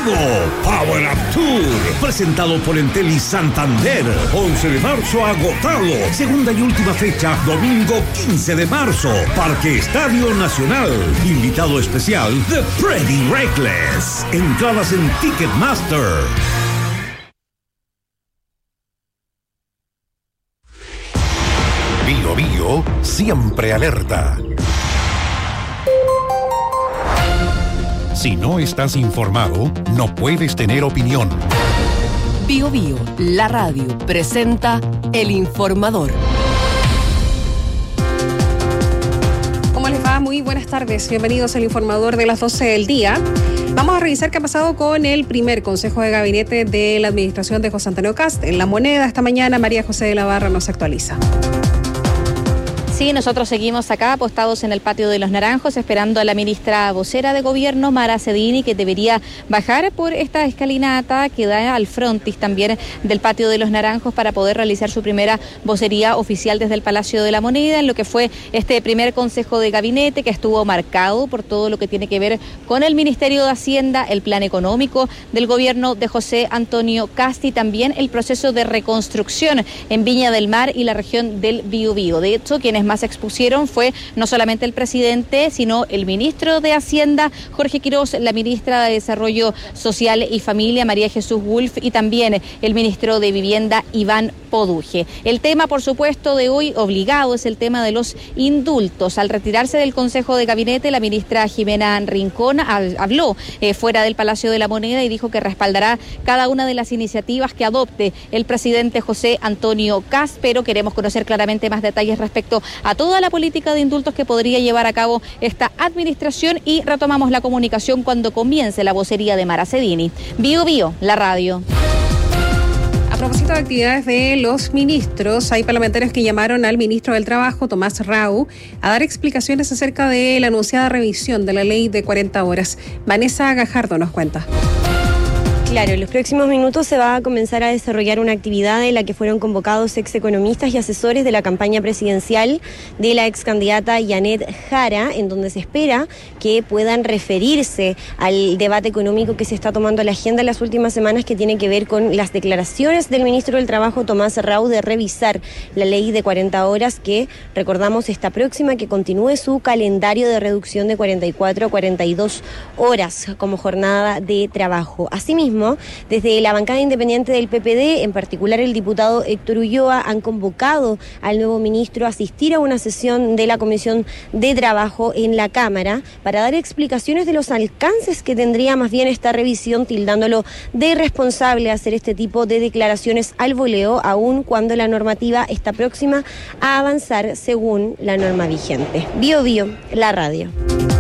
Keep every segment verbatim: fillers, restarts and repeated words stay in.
contigo. Power Up Tour, presentado por Entel y Santander. once de marzo agotado. Segunda y última fecha, domingo quince de marzo. Parque Estadio Nacional. Invitado especial, The Pretty Reckless. Entradas en Ticketmaster. Bio Bio, siempre alerta. Si no estás informado, no puedes tener opinión. Bio Bio, la radio, presenta El Informador. ¿Cómo les va? Muy buenas tardes. Bienvenidos al Informador de las doce del día. Vamos a revisar qué ha pasado con el primer Consejo de Gabinete de la Administración de José Antonio Kast. En La Moneda esta mañana, María José de la Barra nos actualiza. Sí, nosotros seguimos acá apostados en el patio de los Naranjos esperando a la ministra vocera de Gobierno, Mara Cedini, que debería bajar por esta escalinata que da al frontis también del patio de los Naranjos para poder realizar su primera vocería oficial desde el Palacio de la Moneda en lo que fue este primer Consejo de Gabinete que estuvo marcado por todo lo que tiene que ver con el Ministerio de Hacienda, el plan económico del gobierno de José Antonio Kast y también el proceso de reconstrucción en Viña del Mar y la región del Biobío. De hecho, quienes más expusieron fue no solamente el presidente, sino el ministro de Hacienda, Jorge Quiroz, la ministra de Desarrollo Social y Familia, María Jesús Wolf, y también el ministro de Vivienda, Iván Poduje. El tema, por supuesto, de hoy obligado es el tema de los indultos. Al retirarse del Consejo de Gabinete, la ministra Jimena Rincón habló eh, fuera del Palacio de la Moneda y dijo que respaldará cada una de las iniciativas que adopte el presidente José Antonio Kast, pero queremos conocer claramente más detalles respecto a toda la política de indultos que podría llevar a cabo esta administración y retomamos la comunicación cuando comience la vocería de Mara Cedini. Bio Bio, la radio. A propósito de actividades de los ministros, hay parlamentarios que llamaron al ministro del Trabajo, Tomás Rau, a dar explicaciones acerca de la anunciada revisión de la ley de cuarenta horas. Vanessa Gajardo nos cuenta. Claro, en los próximos minutos se va a comenzar a desarrollar una actividad en la que fueron convocados execonomistas y asesores de la campaña presidencial de la ex candidata Yanet Jara, en donde se espera que puedan referirse al debate económico que se está tomando a la agenda en las últimas semanas, que tiene que ver con las declaraciones del ministro del Trabajo, Tomás Rau, de revisar la ley de cuarenta horas, que recordamos está próxima, que continúe su calendario de reducción de cuarenta y cuatro a cuarenta y dos horas como jornada de trabajo. Asimismo, desde la bancada independiente del P P D, en particular el diputado Héctor Ulloa, han convocado al nuevo ministro a asistir a una sesión de la Comisión de Trabajo en la Cámara para dar explicaciones de los alcances que tendría más bien esta revisión, tildándolo de irresponsable hacer este tipo de declaraciones al voleo, aun cuando la normativa está próxima a avanzar según la norma vigente. Bio Bio, la radio.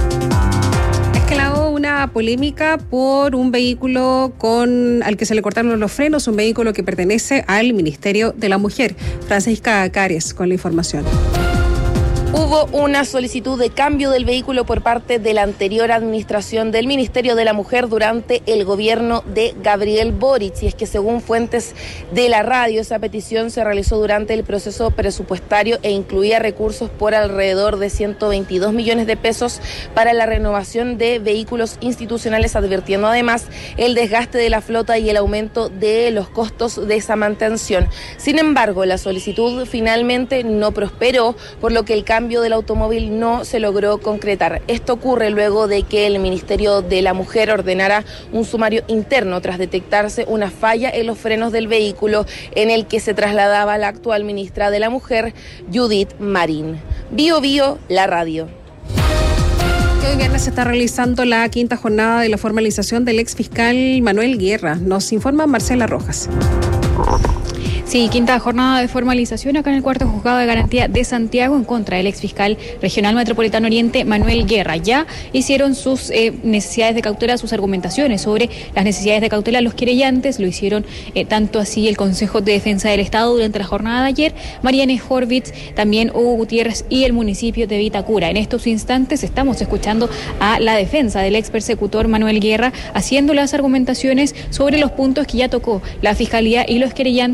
Una polémica por un vehículo con al que se le cortaron los frenos, un vehículo que pertenece al Ministerio de la Mujer. Francisca Cares con la información. Hubo una solicitud de cambio del vehículo por parte de la anterior administración del Ministerio de la Mujer durante el gobierno de Gabriel Boric, y es que según fuentes de la radio, esa petición se realizó durante el proceso presupuestario e incluía recursos por alrededor de ciento veintidós millones de pesos para la renovación de vehículos institucionales, advirtiendo además el desgaste de la flota y el aumento de los costos de esa mantención. Sin embargo, la solicitud finalmente no prosperó, por lo que el cambio cambio del automóvil no se logró concretar. Esto ocurre luego de que el Ministerio de la Mujer ordenara un sumario interno tras detectarse una falla en los frenos del vehículo en el que se trasladaba la actual ministra de la Mujer, Judith Marín. Bio Bio, la radio. Hoy viernes se está realizando la quinta jornada de la formalización del ex fiscal Manuel Guerra. Nos informa Marcela Rojas. Sí, quinta jornada de formalización acá en el cuarto juzgado de garantía de Santiago en contra del exfiscal regional metropolitano Oriente, Manuel Guerra. Ya hicieron sus eh, necesidades de cautela, sus argumentaciones sobre las necesidades de cautela los querellantes. Lo hicieron eh, tanto así el Consejo de Defensa del Estado durante la jornada de ayer, Mariane Horvitz, también Hugo Gutiérrez y el municipio de Vitacura. En estos instantes estamos escuchando a la defensa del ex persecutor Manuel Guerra haciendo las argumentaciones sobre los puntos que ya tocó la Fiscalía y los querellantes sobre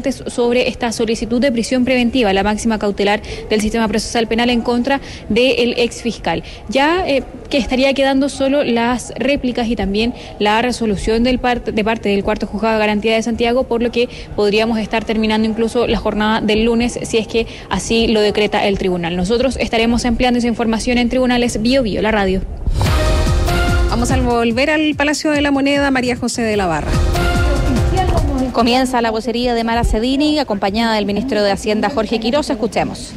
sobre esta solicitud de prisión preventiva, la máxima cautelar del sistema procesal penal en contra del exfiscal. Ya eh, que estaría quedando solo las réplicas y también la resolución del part- de parte del cuarto juzgado de garantía de Santiago, por lo que podríamos estar terminando incluso la jornada del lunes si es que así lo decreta el tribunal. Nosotros estaremos empleando esa información en Tribunales Bio Bio, la radio. Vamos a volver al Palacio de la Moneda, María José de la Barra. Comienza la vocería de Mara Cedini, acompañada del ministro de Hacienda, Jorge Quiroz. Escuchemos.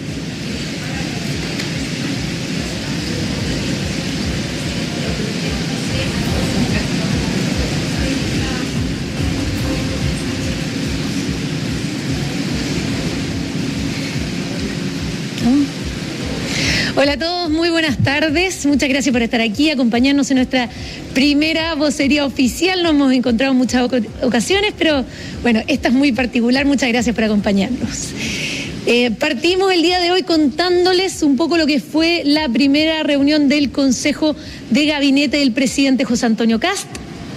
Hola a todos, muy buenas tardes. Muchas gracias por estar aquí, acompañarnos en nuestra primera vocería oficial. Nos hemos encontrado en muchas ocasiones, pero bueno, esta es muy particular. Muchas gracias por acompañarnos. Eh, partimos el día de hoy contándoles un poco lo que fue la primera reunión del Consejo de Gabinete del presidente José Antonio Kast.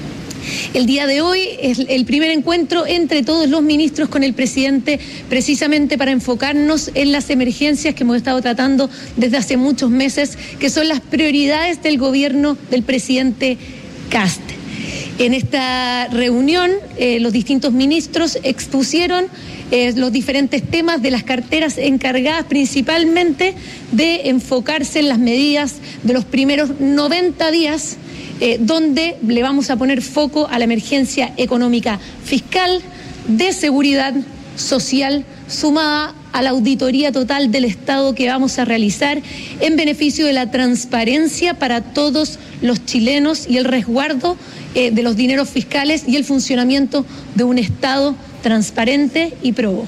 El día de hoy es el primer encuentro entre todos los ministros con el presidente, precisamente para enfocarnos en las emergencias que hemos estado tratando desde hace muchos meses, que son las prioridades del gobierno del presidente Kast. En esta reunión, eh, los distintos ministros expusieron eh, los diferentes temas de las carteras encargadas principalmente de enfocarse en las medidas de los primeros noventa días, Eh, donde le vamos a poner foco a la emergencia económica fiscal, de seguridad social, sumada a la auditoría total del Estado que vamos a realizar en beneficio de la transparencia para todos los chilenos y el resguardo eh, de los dineros fiscales y el funcionamiento de un Estado transparente y probo.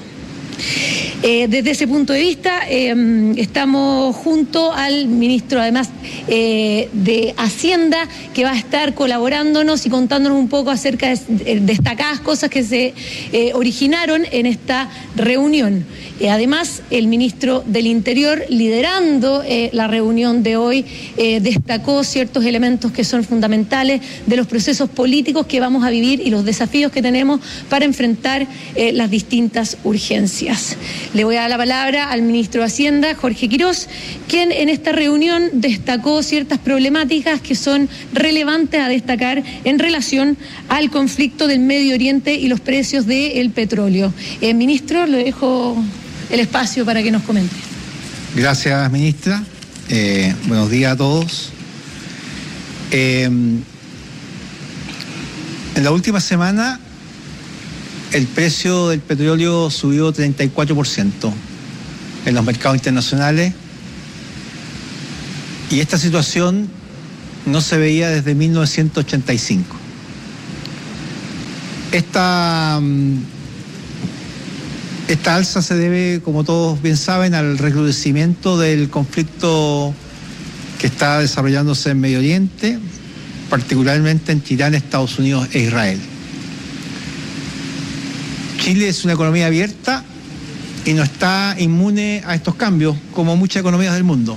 Eh, desde ese punto de vista, eh, estamos junto al ministro, además, eh, de Hacienda, que va a estar colaborándonos y contándonos un poco acerca de eh, destacadas cosas que se eh, originaron en esta reunión. Eh, además, el ministro del Interior, liderando eh, la reunión de hoy, eh, destacó ciertos elementos que son fundamentales de los procesos políticos que vamos a vivir y los desafíos que tenemos para enfrentar eh, las distintas urgencias. Le voy a dar la palabra al ministro de Hacienda, Jorge Quiroz, quien en esta reunión destacó ciertas problemáticas que son relevantes a destacar en relación al conflicto del Medio Oriente y los precios del petróleo. Eh, ministro, le dejo el espacio para que nos comente. Gracias, ministra. Eh, buenos días a todos. Eh, en la última semana, el precio del petróleo subió treinta y cuatro por ciento en los mercados internacionales, y esta situación no se veía desde mil novecientos ochenta y cinco. Esta, esta alza se debe, como todos bien saben, al recrudecimiento del conflicto que está desarrollándose en Medio Oriente, particularmente entre Irán, Estados Unidos e Israel. Chile es una economía abierta y no está inmune a estos cambios, como muchas economías del mundo.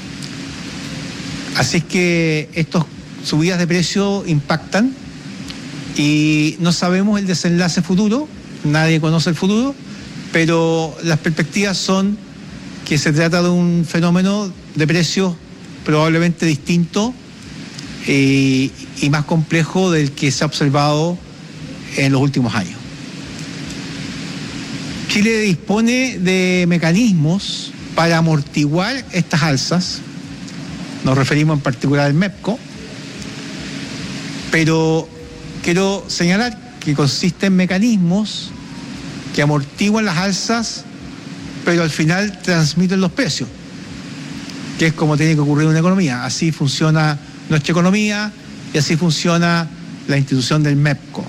Así que estas subidas de precio impactan y no sabemos el desenlace futuro, nadie conoce el futuro, pero las perspectivas son que se trata de un fenómeno de precios probablemente distinto eh, y más complejo del que se ha observado en los últimos años. Chile dispone de mecanismos para amortiguar estas alzas, nos referimos en particular al MEPCO, pero quiero señalar que consiste en mecanismos que amortiguan las alzas, pero al final transmiten los precios, que es como tiene que ocurrir en una economía. Así funciona nuestra economía y así funciona la institución del MEPCO.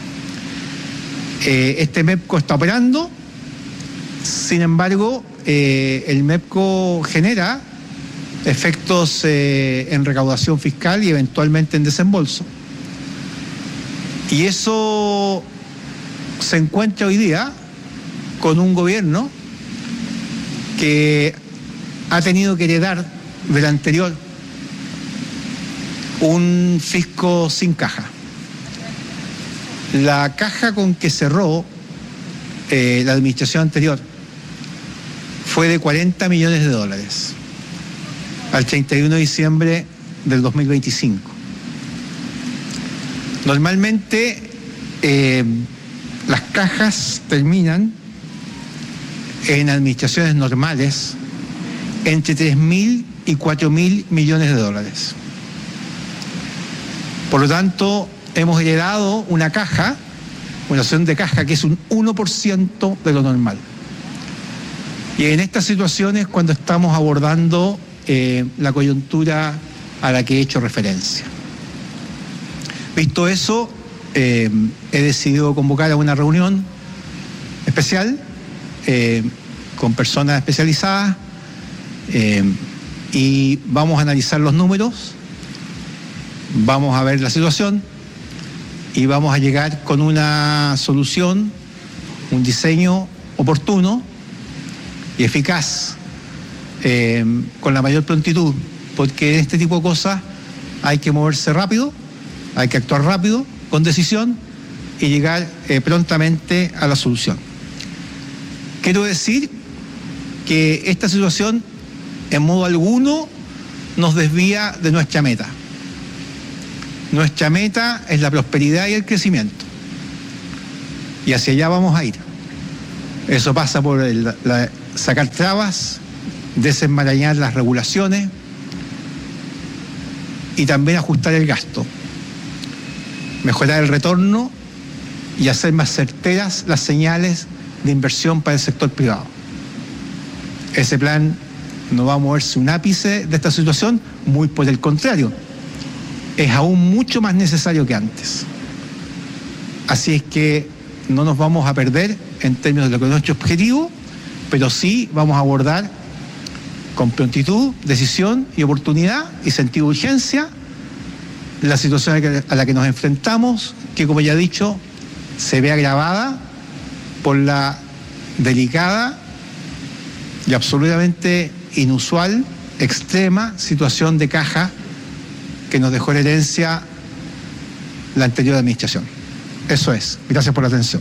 Eh, este MEPCO está operando. Sin embargo, eh, el MEPCO genera efectos eh, en recaudación fiscal y eventualmente en desembolso. Y eso se encuentra hoy día con un gobierno que ha tenido que heredar del anterior un fisco sin caja. La caja con que cerró eh, la administración anterior fue de cuarenta millones de dólares al treinta y uno de diciembre del dos mil veinticinco. Normalmente eh, las cajas terminan en administraciones normales entre tres mil y cuatro mil millones de dólares. Por lo tanto, hemos heredado una caja, una situación de caja que es un uno por ciento de lo normal. Y en estas situaciones cuando estamos abordando eh, la coyuntura a la que he hecho referencia. Visto eso, eh, he decidido convocar a una reunión especial eh, con personas especializadas eh, y vamos a analizar los números, vamos a ver la situación y vamos a llegar con una solución, un diseño oportuno y eficaz, eh, con la mayor prontitud, porque en este tipo de cosas hay que moverse rápido, hay que actuar rápido, con decisión y llegar eh, prontamente a la solución. Quiero decir que esta situación en modo alguno nos desvía de nuestra meta. Nuestra meta es la prosperidad y el crecimiento. Y hacia allá vamos a ir. Eso pasa por el, la, sacar trabas, desenmarañar las regulaciones y también ajustar el gasto, mejorar el retorno y hacer más certeras las señales de inversión para el sector privado. Ese plan no va a moverse un ápice de esta situación, muy por el contrario, es aún mucho más necesario que antes. Así es que no nos vamos a perder en términos de lo que es nuestro objetivo, pero sí vamos a abordar con prontitud, decisión y oportunidad y sentido de urgencia la situación a la que nos enfrentamos, que como ya he dicho, se ve agravada por la delicada y absolutamente inusual, extrema situación de caja que nos dejó en herencia la anterior administración. Eso es. Gracias por la atención.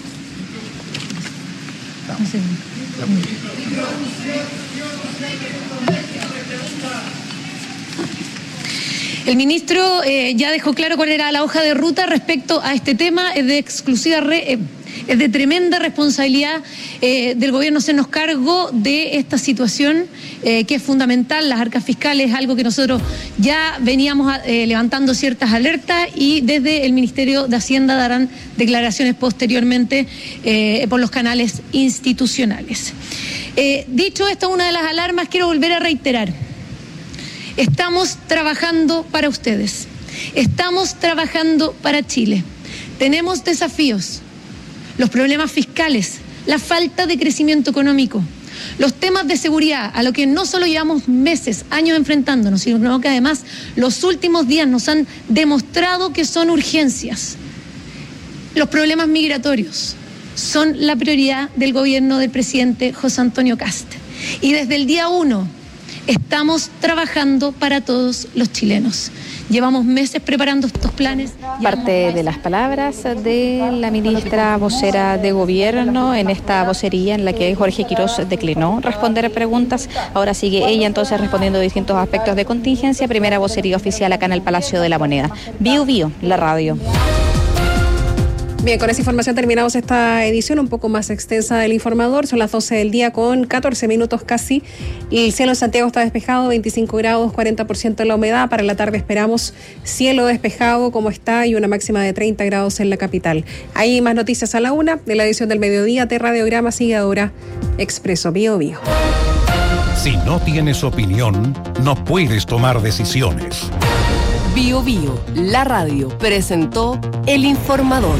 El ministro eh, ya dejó claro cuál era la hoja de ruta respecto a este tema. Es de exclusiva, re, eh, es de tremenda responsabilidad eh, del gobierno hacernos cargo de esta situación eh, que es fundamental. Las arcas fiscales es algo que nosotros ya veníamos eh, levantando ciertas alertas y desde el Ministerio de Hacienda darán declaraciones posteriormente eh, por los canales institucionales. Eh, dicho esto, una de las alarmas, quiero volver a reiterar. Estamos trabajando para ustedes, estamos trabajando para Chile. Tenemos desafíos, los problemas fiscales, la falta de crecimiento económico, los temas de seguridad, a lo que no solo llevamos meses, años enfrentándonos, sino que además los últimos días nos han demostrado que son urgencias. Los problemas migratorios son la prioridad del gobierno del presidente José Antonio Kast. Y desde el día uno estamos trabajando para todos los chilenos. Llevamos meses preparando estos planes. Parte de las palabras de la ministra vocera de Gobierno en esta vocería en la que Jorge Quirós declinó responder preguntas. Ahora sigue ella entonces respondiendo distintos aspectos de contingencia. Primera vocería oficial acá en el Palacio de la Moneda. Bio Bio, la radio. Bien, con esa información terminamos esta edición un poco más extensa del Informador. Son las doce del día con catorce minutos casi. El cielo en Santiago está despejado, veinticinco grados, cuarenta por ciento de la humedad. Para la tarde esperamos cielo despejado como está y una máxima de treinta grados en la capital. Hay más noticias a la una de la edición del mediodía. T Radiograma sigue ahora Expreso Bio Bio. Si no tienes opinión, no puedes tomar decisiones. Bio Bio, la radio, presentó El Informador.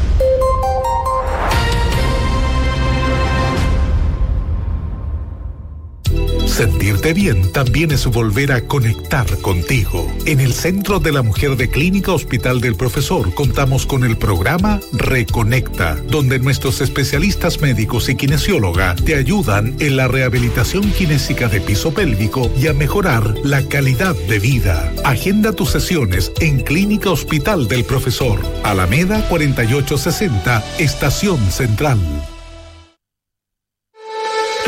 Sentirte bien también es volver a conectar contigo. En el Centro de la Mujer de Clínica Hospital del Profesor contamos con el programa Reconecta, donde nuestros especialistas médicos y kinesióloga te ayudan en la rehabilitación kinésica de piso pélvico y a mejorar la calidad de vida. Agenda tus sesiones en Clínica Hospital del Profesor, Alameda cuarenta y ocho sesenta, Estación Central.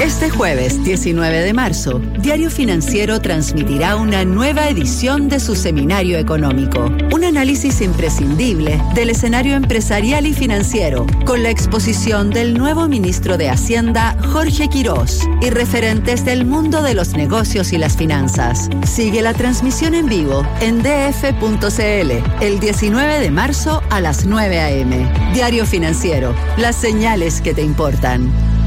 Este jueves diecinueve de marzo, Diario Financiero transmitirá una nueva edición de su seminario económico. Un análisis imprescindible del escenario empresarial y financiero, con la exposición del nuevo ministro de Hacienda, Jorge Quirós, y referentes del mundo de los negocios y las finanzas. Sigue la transmisión en vivo en d f punto c l el diecinueve de marzo a las nueve a eme. Diario Financiero, las señales que te importan.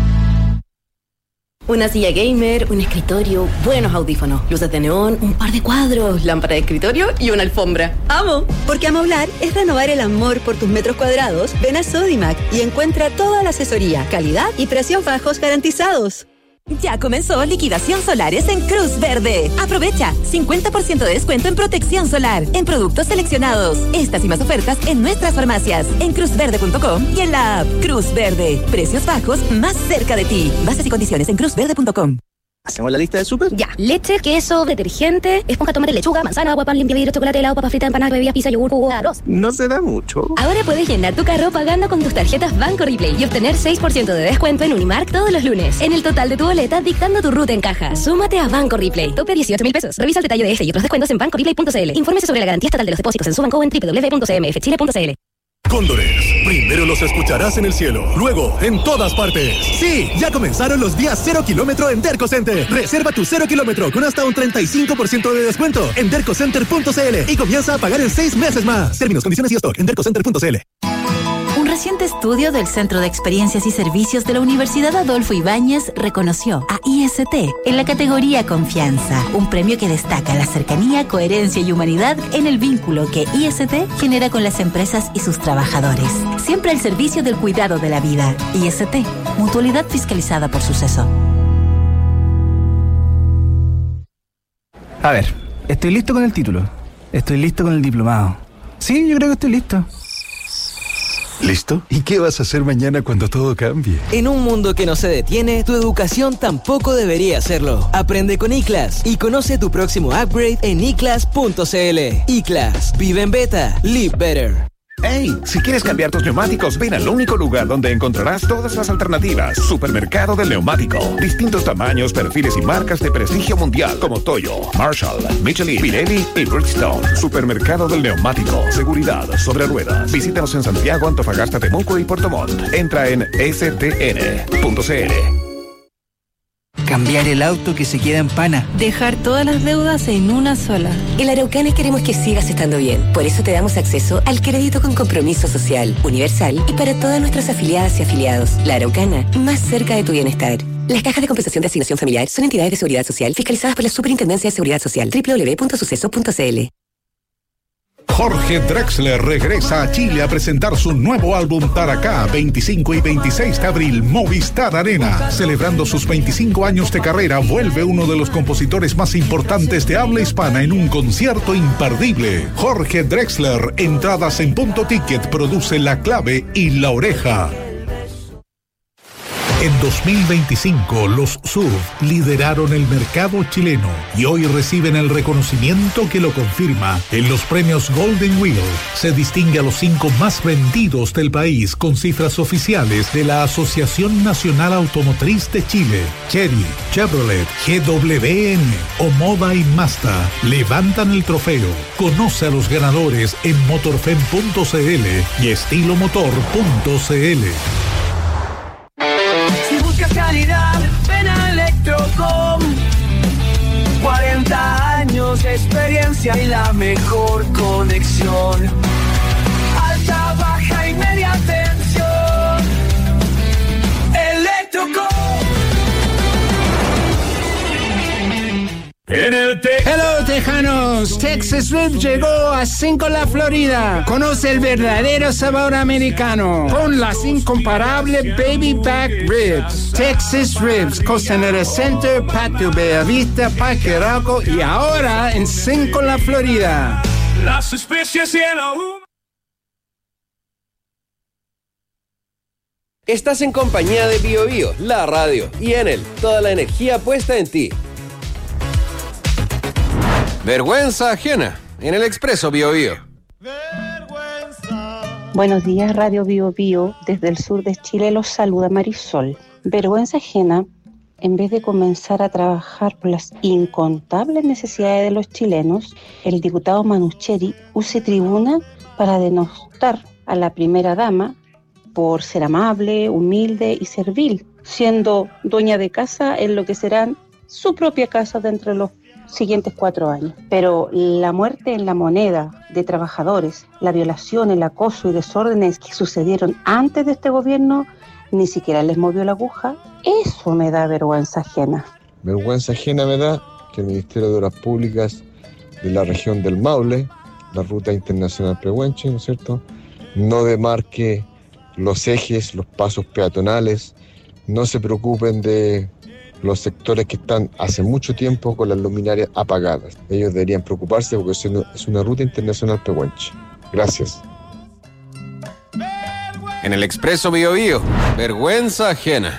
Una silla gamer, un escritorio, buenos audífonos, luces de neón, un par de cuadros, lámpara de escritorio y una alfombra. ¡Amo! Porque amoblar es renovar el amor por tus metros cuadrados. Ven a Sodimac y encuentra toda la asesoría, calidad y precios bajos garantizados. Ya comenzó liquidación solares en Cruz Verde. Aprovecha cincuenta por ciento de descuento en protección solar, en productos seleccionados. Estas y más ofertas en nuestras farmacias, en cruz verde punto com y en la app Cruz Verde. Precios bajos más cerca de ti. Bases y condiciones en cruz verde punto com. ¿Hacemos la lista de súper? Ya. Leche, queso, detergente, esponja, tomate, lechuga, manzana, agua, pan, limpia vidrio, chocolate, helado, papa frita, empanada, bebida, pizza, yogur, jugo, arroz. No se da mucho. Ahora puedes llenar tu carro pagando con tus tarjetas Banco Replay y obtener seis por ciento de descuento en Unimark todos los lunes. En el total de tu boleta, dictando tu ruta en caja. Súmate a Banco Replay. Tope dieciocho mil pesos. Revisa el detalle de este y otros descuentos en banco replay punto c l. Infórmese sobre la garantía estatal de los depósitos en su banco en doble u doble u doble u punto c m f chile punto c l. Cóndores, primero los escucharás en el cielo, luego en todas partes. Sí, ya comenzaron los días cero kilómetro en Derco Center. Reserva tu cero kilómetro con hasta un treinta y cinco por ciento de descuento en derco center punto c l y comienza a pagar en seis meses más. Términos, condiciones y stock en derco center punto c l. Un reciente estudio del Centro de Experiencias y Servicios de la Universidad Adolfo Ibáñez reconoció a I S T en la categoría Confianza, un premio que destaca la cercanía, coherencia y humanidad en el vínculo que I S T genera con las empresas y sus trabajadores. Siempre al servicio del cuidado de la vida. I S T, mutualidad fiscalizada por Suceso. A ver, estoy listo con el título. Estoy listo con el diplomado. Sí, yo creo que estoy listo. ¿Listo? ¿Y qué vas a hacer mañana cuando todo cambie? En un mundo que no se detiene, tu educación tampoco debería hacerlo. Aprende con iClass y conoce tu próximo upgrade en i class punto c l. iClass. Vive en beta. Live better. ¡Hey! Si quieres cambiar tus neumáticos, ven al único lugar donde encontrarás todas las alternativas. Supermercado del Neumático. Distintos tamaños, perfiles y marcas de prestigio mundial como Toyo, Marshall, Michelin, Pirelli y Bridgestone. Supermercado del Neumático. Seguridad sobre ruedas. Visítanos en Santiago, Antofagasta, Temuco y Puerto Montt. Entra en s t n punto c l. Cambiar el auto que se queda en pana. Dejar todas las deudas en una sola. En la Araucana queremos que sigas estando bien. Por eso te damos acceso al crédito con compromiso social, universal y para todas nuestras afiliadas y afiliados. La Araucana, más cerca de tu bienestar. Las cajas de compensación de asignación familiar son entidades de seguridad social fiscalizadas por la Superintendencia de Seguridad Social. doble u doble u doble u punto suceso punto c l. Jorge Drexler regresa a Chile a presentar su nuevo álbum Taracá, veinticinco y veintiséis de abril, Movistar Arena. Celebrando sus veinticinco años de carrera, vuelve uno de los compositores más importantes de habla hispana en un concierto imperdible. Jorge Drexler, entradas en Punto Ticket, produce La Clave y La Oreja. En dos mil veinticinco, los S U V lideraron el mercado chileno y hoy reciben el reconocimiento que lo confirma. En los premios Golden Wheel se distingue a los cinco más vendidos del país con cifras oficiales de la Asociación Nacional Automotriz de Chile. Chery, Chevrolet, G W N, Omoda y Mazda levantan el trofeo. Conoce a los ganadores en motorfem punto c l y estilomotor punto c l. Si buscas calidad, ven a Electrocom. cuarenta años de experiencia y la mejor conexión. Alta, baja y media tensión. Electrocom. En el te- Hello, Tejanos. Texas Ribs llegó a Cinco La Florida. Conoce el verdadero sabor americano con las incomparables Baby Back Ribs. Texas Ribs, Costanera Center, Patio Bellavista, Parque Arauco y ahora en Cinco La Florida. Las especies y el aún. Estás en compañía de Bio Bio, la radio, y Enel, toda la energía puesta en ti. Vergüenza ajena, en el Expreso Bio Bio. Buenos días, Radio Bio Bio. Desde el sur de Chile los saluda Marisol. Vergüenza ajena En vez de comenzar a trabajar por las incontables necesidades de los chilenos, el diputado Manucheri use tribuna para denostar a la primera dama por ser amable, humilde y servil, siendo dueña de casa en lo que serán su propia casa dentro de los siguientes cuatro años. Pero la muerte en la moneda de trabajadores, la violación, el acoso y desórdenes que sucedieron antes de este gobierno, ni siquiera les movió la aguja. Eso me da vergüenza ajena. Vergüenza ajena me da que el Ministerio de Obras Públicas de la región del Maule, la ruta internacional Pehuenche, ¿no es cierto?, no demarque los ejes, los pasos peatonales, no se preocupen de los sectores que están hace mucho tiempo con las luminarias apagadas. Ellos deberían preocuparse porque es una ruta internacional Pehuenche. Gracias. En el Expreso Bío Bío, vergüenza ajena.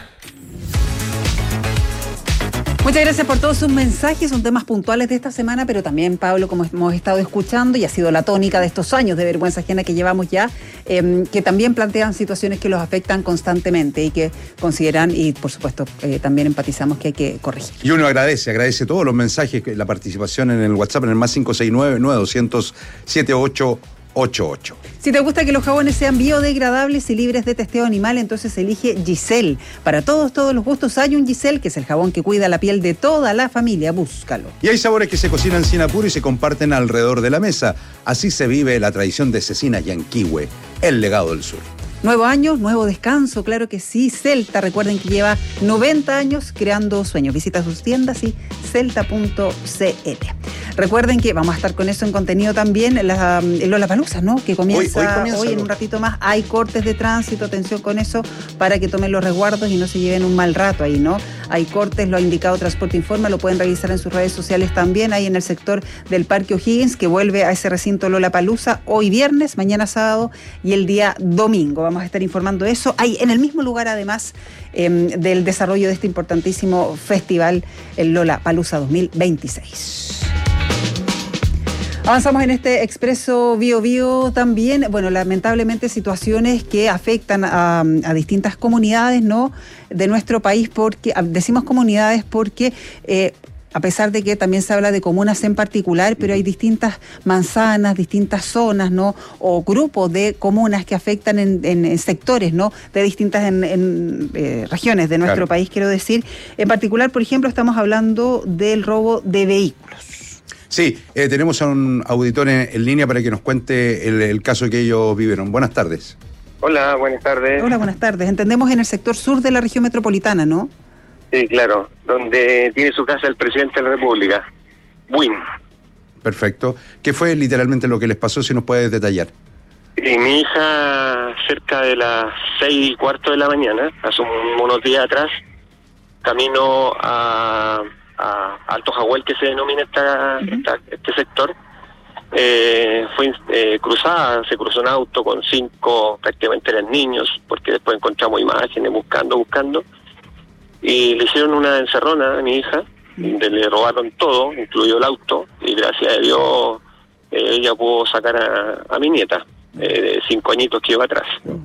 Muchas gracias por todos sus mensajes, son temas puntuales de esta semana, pero también, Pablo, como hemos estado escuchando, y ha sido la tónica de estos años de vergüenza ajena que llevamos ya, eh, que también plantean situaciones que los afectan constantemente y que consideran, y por supuesto eh, también empatizamos que hay que corregir. Y uno agradece, agradece todos los mensajes, la participación en el WhatsApp, en el más cinco seis nueve, nueve dos cero cero, siete ocho ocho ocho. Si te gusta que los jabones sean biodegradables y libres de testeo animal, entonces elige Giselle. Para todos, todos los gustos hay un Giselle, que es el jabón que cuida la piel de toda la familia. Búscalo. Y hay sabores que se cocinan sin apuro y se comparten alrededor de la mesa. Así se vive la tradición de Cecina Yanquihue, el legado del sur. Nuevo año, nuevo descanso, claro que sí. Celta, recuerden que lleva noventa años creando sueños. Visita sus tiendas y celta punto c l. Recuerden que vamos a estar con eso en contenido también, la, el Lollapalooza, ¿no? Que comienza hoy, hoy, comienza, hoy en un ratito más. Hay cortes de tránsito, atención con eso, para que tomen los resguardos y no se lleven un mal rato ahí, ¿no? Hay cortes, lo ha indicado Transporte Informa, lo pueden revisar en sus redes sociales también, ahí en el sector del Parque O'Higgins, que vuelve a ese recinto Lollapalooza hoy viernes, mañana sábado y el día domingo. Vamos a estar informando eso. Hay en el mismo lugar, además, eh, del desarrollo de este importantísimo festival, el Lollapalooza dos mil veintiséis. Avanzamos en este Expreso Bío Bío también. Bueno, lamentablemente situaciones que afectan a, a distintas comunidades, ¿no?, de nuestro país, porque decimos comunidades porque eh, a pesar de que también se habla de comunas en particular, pero hay distintas manzanas, distintas zonas, ¿no?, o grupos de comunas que afectan en, en sectores, ¿no?, de distintas en, en, eh, regiones de nuestro claro. país, quiero decir. En particular, por ejemplo, estamos hablando del robo de vehículos. Sí, eh, tenemos a un auditor en, en línea para que nos cuente el, el caso que ellos vivieron. Buenas tardes. Hola, buenas tardes. Hola, buenas tardes. Entendemos en el sector sur de la región metropolitana, ¿no? Sí, claro, donde tiene su casa el presidente de la República, Win. Perfecto. ¿Qué fue literalmente lo que les pasó, si nos puedes detallar? Y mi hija, cerca de las seis y cuarto de la mañana, hace unos días atrás, camino a... a Alto Jahuel, que se denomina esta, uh-huh. esta, este sector, eh, fue eh, cruzada, se cruzó un auto con cinco, prácticamente eran niños, porque después encontramos imágenes buscando, buscando, y le hicieron una encerrona a mi hija, uh-huh. donde le robaron todo, incluido el auto, y gracias a Dios eh, ella pudo sacar a, a mi nieta, eh, de cinco añitos que iba atrás. Uh-huh.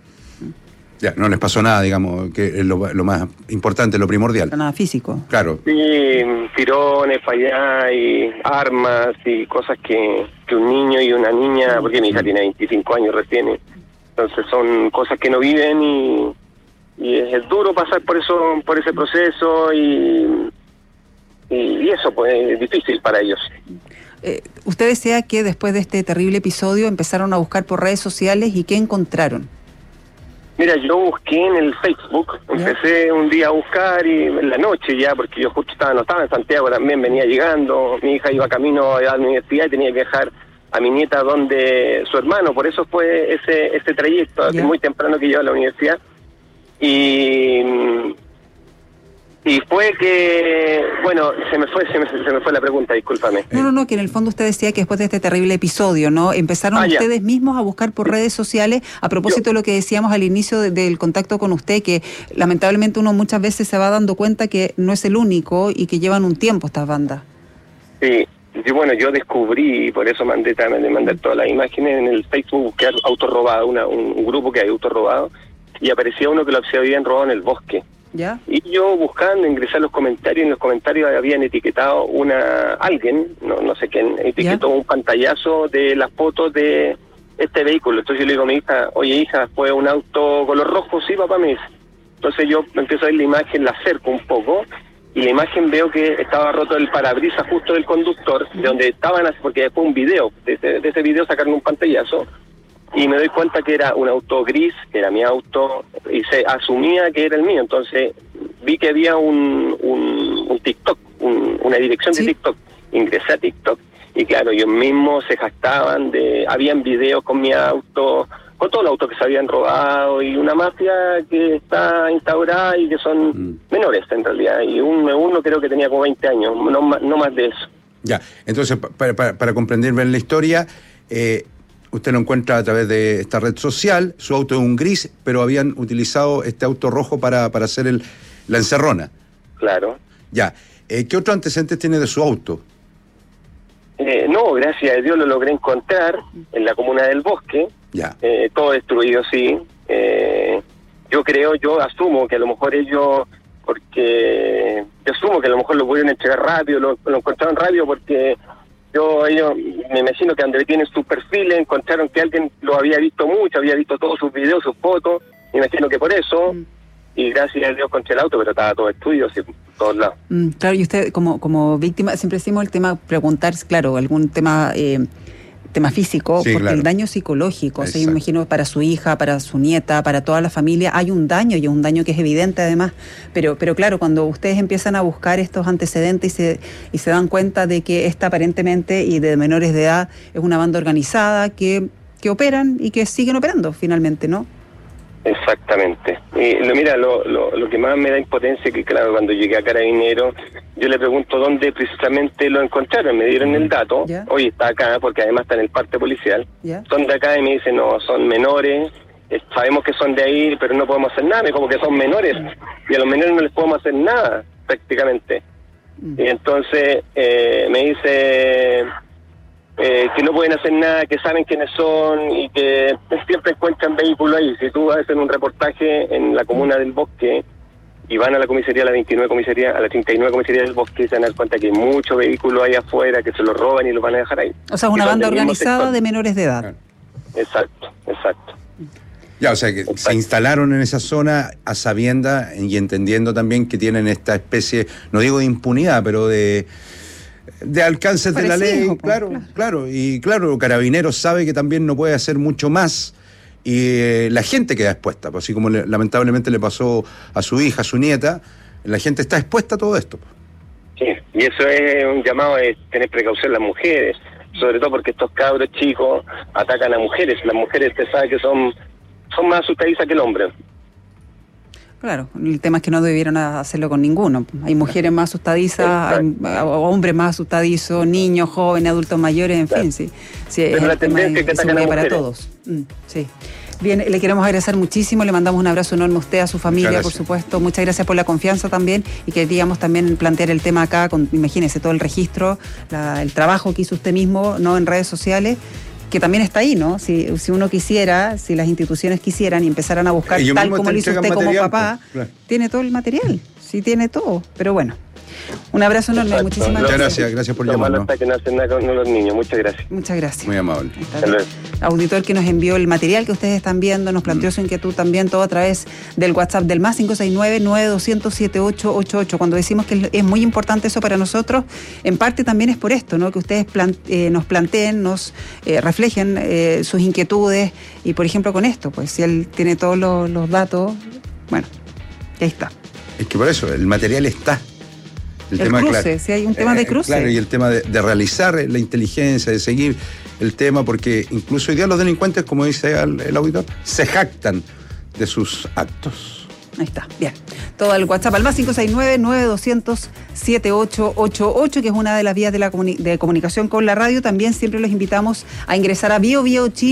Ya, no les pasó nada, digamos, que es lo, lo más importante, lo primordial. Nada físico. Claro. Sí, tirones para allá y armas y cosas que, que un niño y una niña, porque mi hija tiene veinticinco años recién, entonces son cosas que no viven y, y es, es duro pasar por eso, por ese proceso y, y, y eso pues es difícil para ellos. Eh, usted decía que después de este terrible episodio empezaron a buscar por redes sociales, ¿y qué encontraron? Mira, yo busqué en el Facebook, empecé un día a buscar y en la noche ya, porque yo justo estaba, no estaba en Santiago, también venía llegando, mi hija iba camino a la universidad y tenía que dejar a mi nieta donde su hermano, por eso fue ese ese trayecto, yeah. muy temprano que lleva a la universidad. Y y fue que, bueno, se me fue se me, se me fue la pregunta, discúlpame. No, no, no, que en el fondo usted decía que después de este terrible episodio, ¿no? Empezaron ah, ustedes ya. mismos a buscar por redes sociales, a propósito Yo. de lo que decíamos al inicio de, del contacto con usted, que lamentablemente uno muchas veces se va dando cuenta que no es el único y que llevan un tiempo estas bandas. Sí, y bueno, yo descubrí, por eso mandé también de mandar todas las imágenes en el Facebook, busqué auto robado, una, un, un grupo que hay auto robado, y aparecía uno que lo habían robado en el bosque. ¿Ya? Y yo buscando ingresar los comentarios, y en los comentarios habían etiquetado una alguien, no, no sé quién, etiquetó ¿Ya? un pantallazo de las fotos de este vehículo. Entonces yo le digo a mi hija, oye hija, ¿fue un auto color rojo? Sí, papá, me dice. Entonces yo empiezo a ver la imagen, la acerco un poco, y la imagen veo que estaba roto el parabrisas justo del conductor, de donde estaban, porque fue un video, de ese, de ese video sacaron un pantallazo, y me doy cuenta que era un auto gris, que era mi auto, y se asumía que era el mío. Entonces vi que había un, un, un TikTok, un, una dirección ¿Sí? de TikTok. Ingresé a TikTok, y claro, ellos mismos se jactaban de, habían videos con mi auto, con todos los autos que se habían robado, y una mafia que está instaurada y que son mm. menores en realidad, y uno, uno creo que tenía como veinte años, no, no más de eso. Ya, entonces para, para, para comprender bien la historia, eh, usted lo encuentra a través de esta red social, su auto es un gris, pero habían utilizado este auto rojo para, para hacer el, la encerrona. Claro. Ya, eh, ¿qué otros antecedentes tiene de su auto? Eh, no, gracias a Dios lo logré encontrar en la comuna del Bosque. Ya. Eh, todo destruido, sí. Eh, yo creo, yo asumo que a lo mejor ellos, porque yo asumo que a lo mejor lo pudieron entregar rápido, lo, lo encontraron rápido porque yo, ellos, me imagino que donde tienen sus perfiles, encontraron que alguien lo había visto mucho, había visto todos sus videos, sus fotos, me imagino que por eso, mm. y gracias a Dios encontré el auto, pero estaba todo destruido, sí, por todos lados. Mm, claro, y usted como como víctima, siempre decimos el tema, preguntar, claro, algún tema... Eh, tema físico, sí, porque claro. el daño psicológico, o sea, yo me imagino para su hija, para su nieta, para toda la familia, hay un daño, y un daño que es evidente además, pero pero claro, cuando ustedes empiezan a buscar estos antecedentes y se y se dan cuenta de que esta aparentemente y de menores de edad es una banda organizada que, que operan y que siguen operando finalmente, ¿no? Exactamente. Y lo, mira, lo, lo, lo que más me da impotencia es que, claro, cuando llegué a Carabineros, yo le pregunto dónde precisamente lo encontraron, me dieron el dato, ¿Ya? Hoy está acá, porque además está en el parte policial, ¿Ya? Son de acá, y me dicen, no, son menores, eh, sabemos que son de ahí, pero no podemos hacer nada, como que son menores, y a los menores no les podemos hacer nada, prácticamente. Mm. Y entonces eh, me dice... Eh, que no pueden hacer nada, que saben quiénes son y que siempre encuentran vehículos ahí. Si tú vas a hacer un reportaje en la comuna del Bosque y van a la comisaría, a la veintinueve comisaría, a la treinta y nueve comisaría del Bosque, se van a dar cuenta que hay muchos vehículos ahí afuera que se los roban y los van a dejar ahí. O sea, es una banda organizada de menores de edad. Exacto, exacto. Ya, o sea, que exacto. se instalaron en esa zona a sabienda y entendiendo también que tienen esta especie, no digo de impunidad, pero de... de alcances de la ley, hijo, claro, claro, claro, y claro, Carabineros sabe que también no puede hacer mucho más, y eh, la gente queda expuesta, pues, así como le, lamentablemente le pasó a su hija, a su nieta, la gente está expuesta a todo esto. Sí, y eso es un llamado a tener precaución las mujeres, sobre todo porque estos cabros chicos atacan a mujeres, las mujeres usted sabe que son, son más asustadizas que el hombre. Claro, el tema es que no debieron hacerlo con ninguno. Hay mujeres más asustadizas, hay hombres más asustadizos, niños, jóvenes, adultos mayores, en claro. fin, sí. sí Pero la tendencia es que atacan a para todos. Mm, sí. Bien, le queremos agradecer muchísimo, le mandamos un abrazo enorme a usted, a su familia, por supuesto. Muchas gracias por la confianza también, y queríamos también plantear el tema acá, con, imagínese, todo el registro, la, el trabajo que hizo usted mismo, no en redes sociales, que también está ahí, ¿no? Si, si uno quisiera, si las instituciones quisieran y empezaran a buscar tal como lo hizo usted como papá, pues, claro. tiene todo el material, sí tiene todo, pero bueno. Un abrazo enorme, Exacto. muchísimas Muchas gracias. gracias, gracias por llamarnos. Hasta que no hacen nada con los niños, muchas gracias. Muchas gracias. Muy amable. Auditor que nos envió el material que ustedes están viendo, nos planteó mm. su inquietud también, todo a través del WhatsApp del más cinco seis nueve, nueve dos cero cero, siete ocho ocho ocho. Cuando decimos que es muy importante eso para nosotros, en parte también es por esto, ¿no? Que ustedes plan, eh, nos planteen, nos eh, reflejen eh, sus inquietudes, y por ejemplo con esto, pues si él tiene todos los, los datos, bueno, ahí está. Es que por eso, el material está. El, el tema, cruce, claro, si hay un tema de cruce. Eh, claro, y el tema de, de realizar la inteligencia, de seguir el tema, porque incluso hoy día los delincuentes, como dice el, el auditor, se jactan de sus actos. Ahí está, bien. Todo el WhatsApp al más cinco seis nueve, nueve dos cero cero, siete ocho ocho ocho, que es una de las vías de, la comuni- de comunicación con la radio. También siempre los invitamos a ingresar a bio bio chile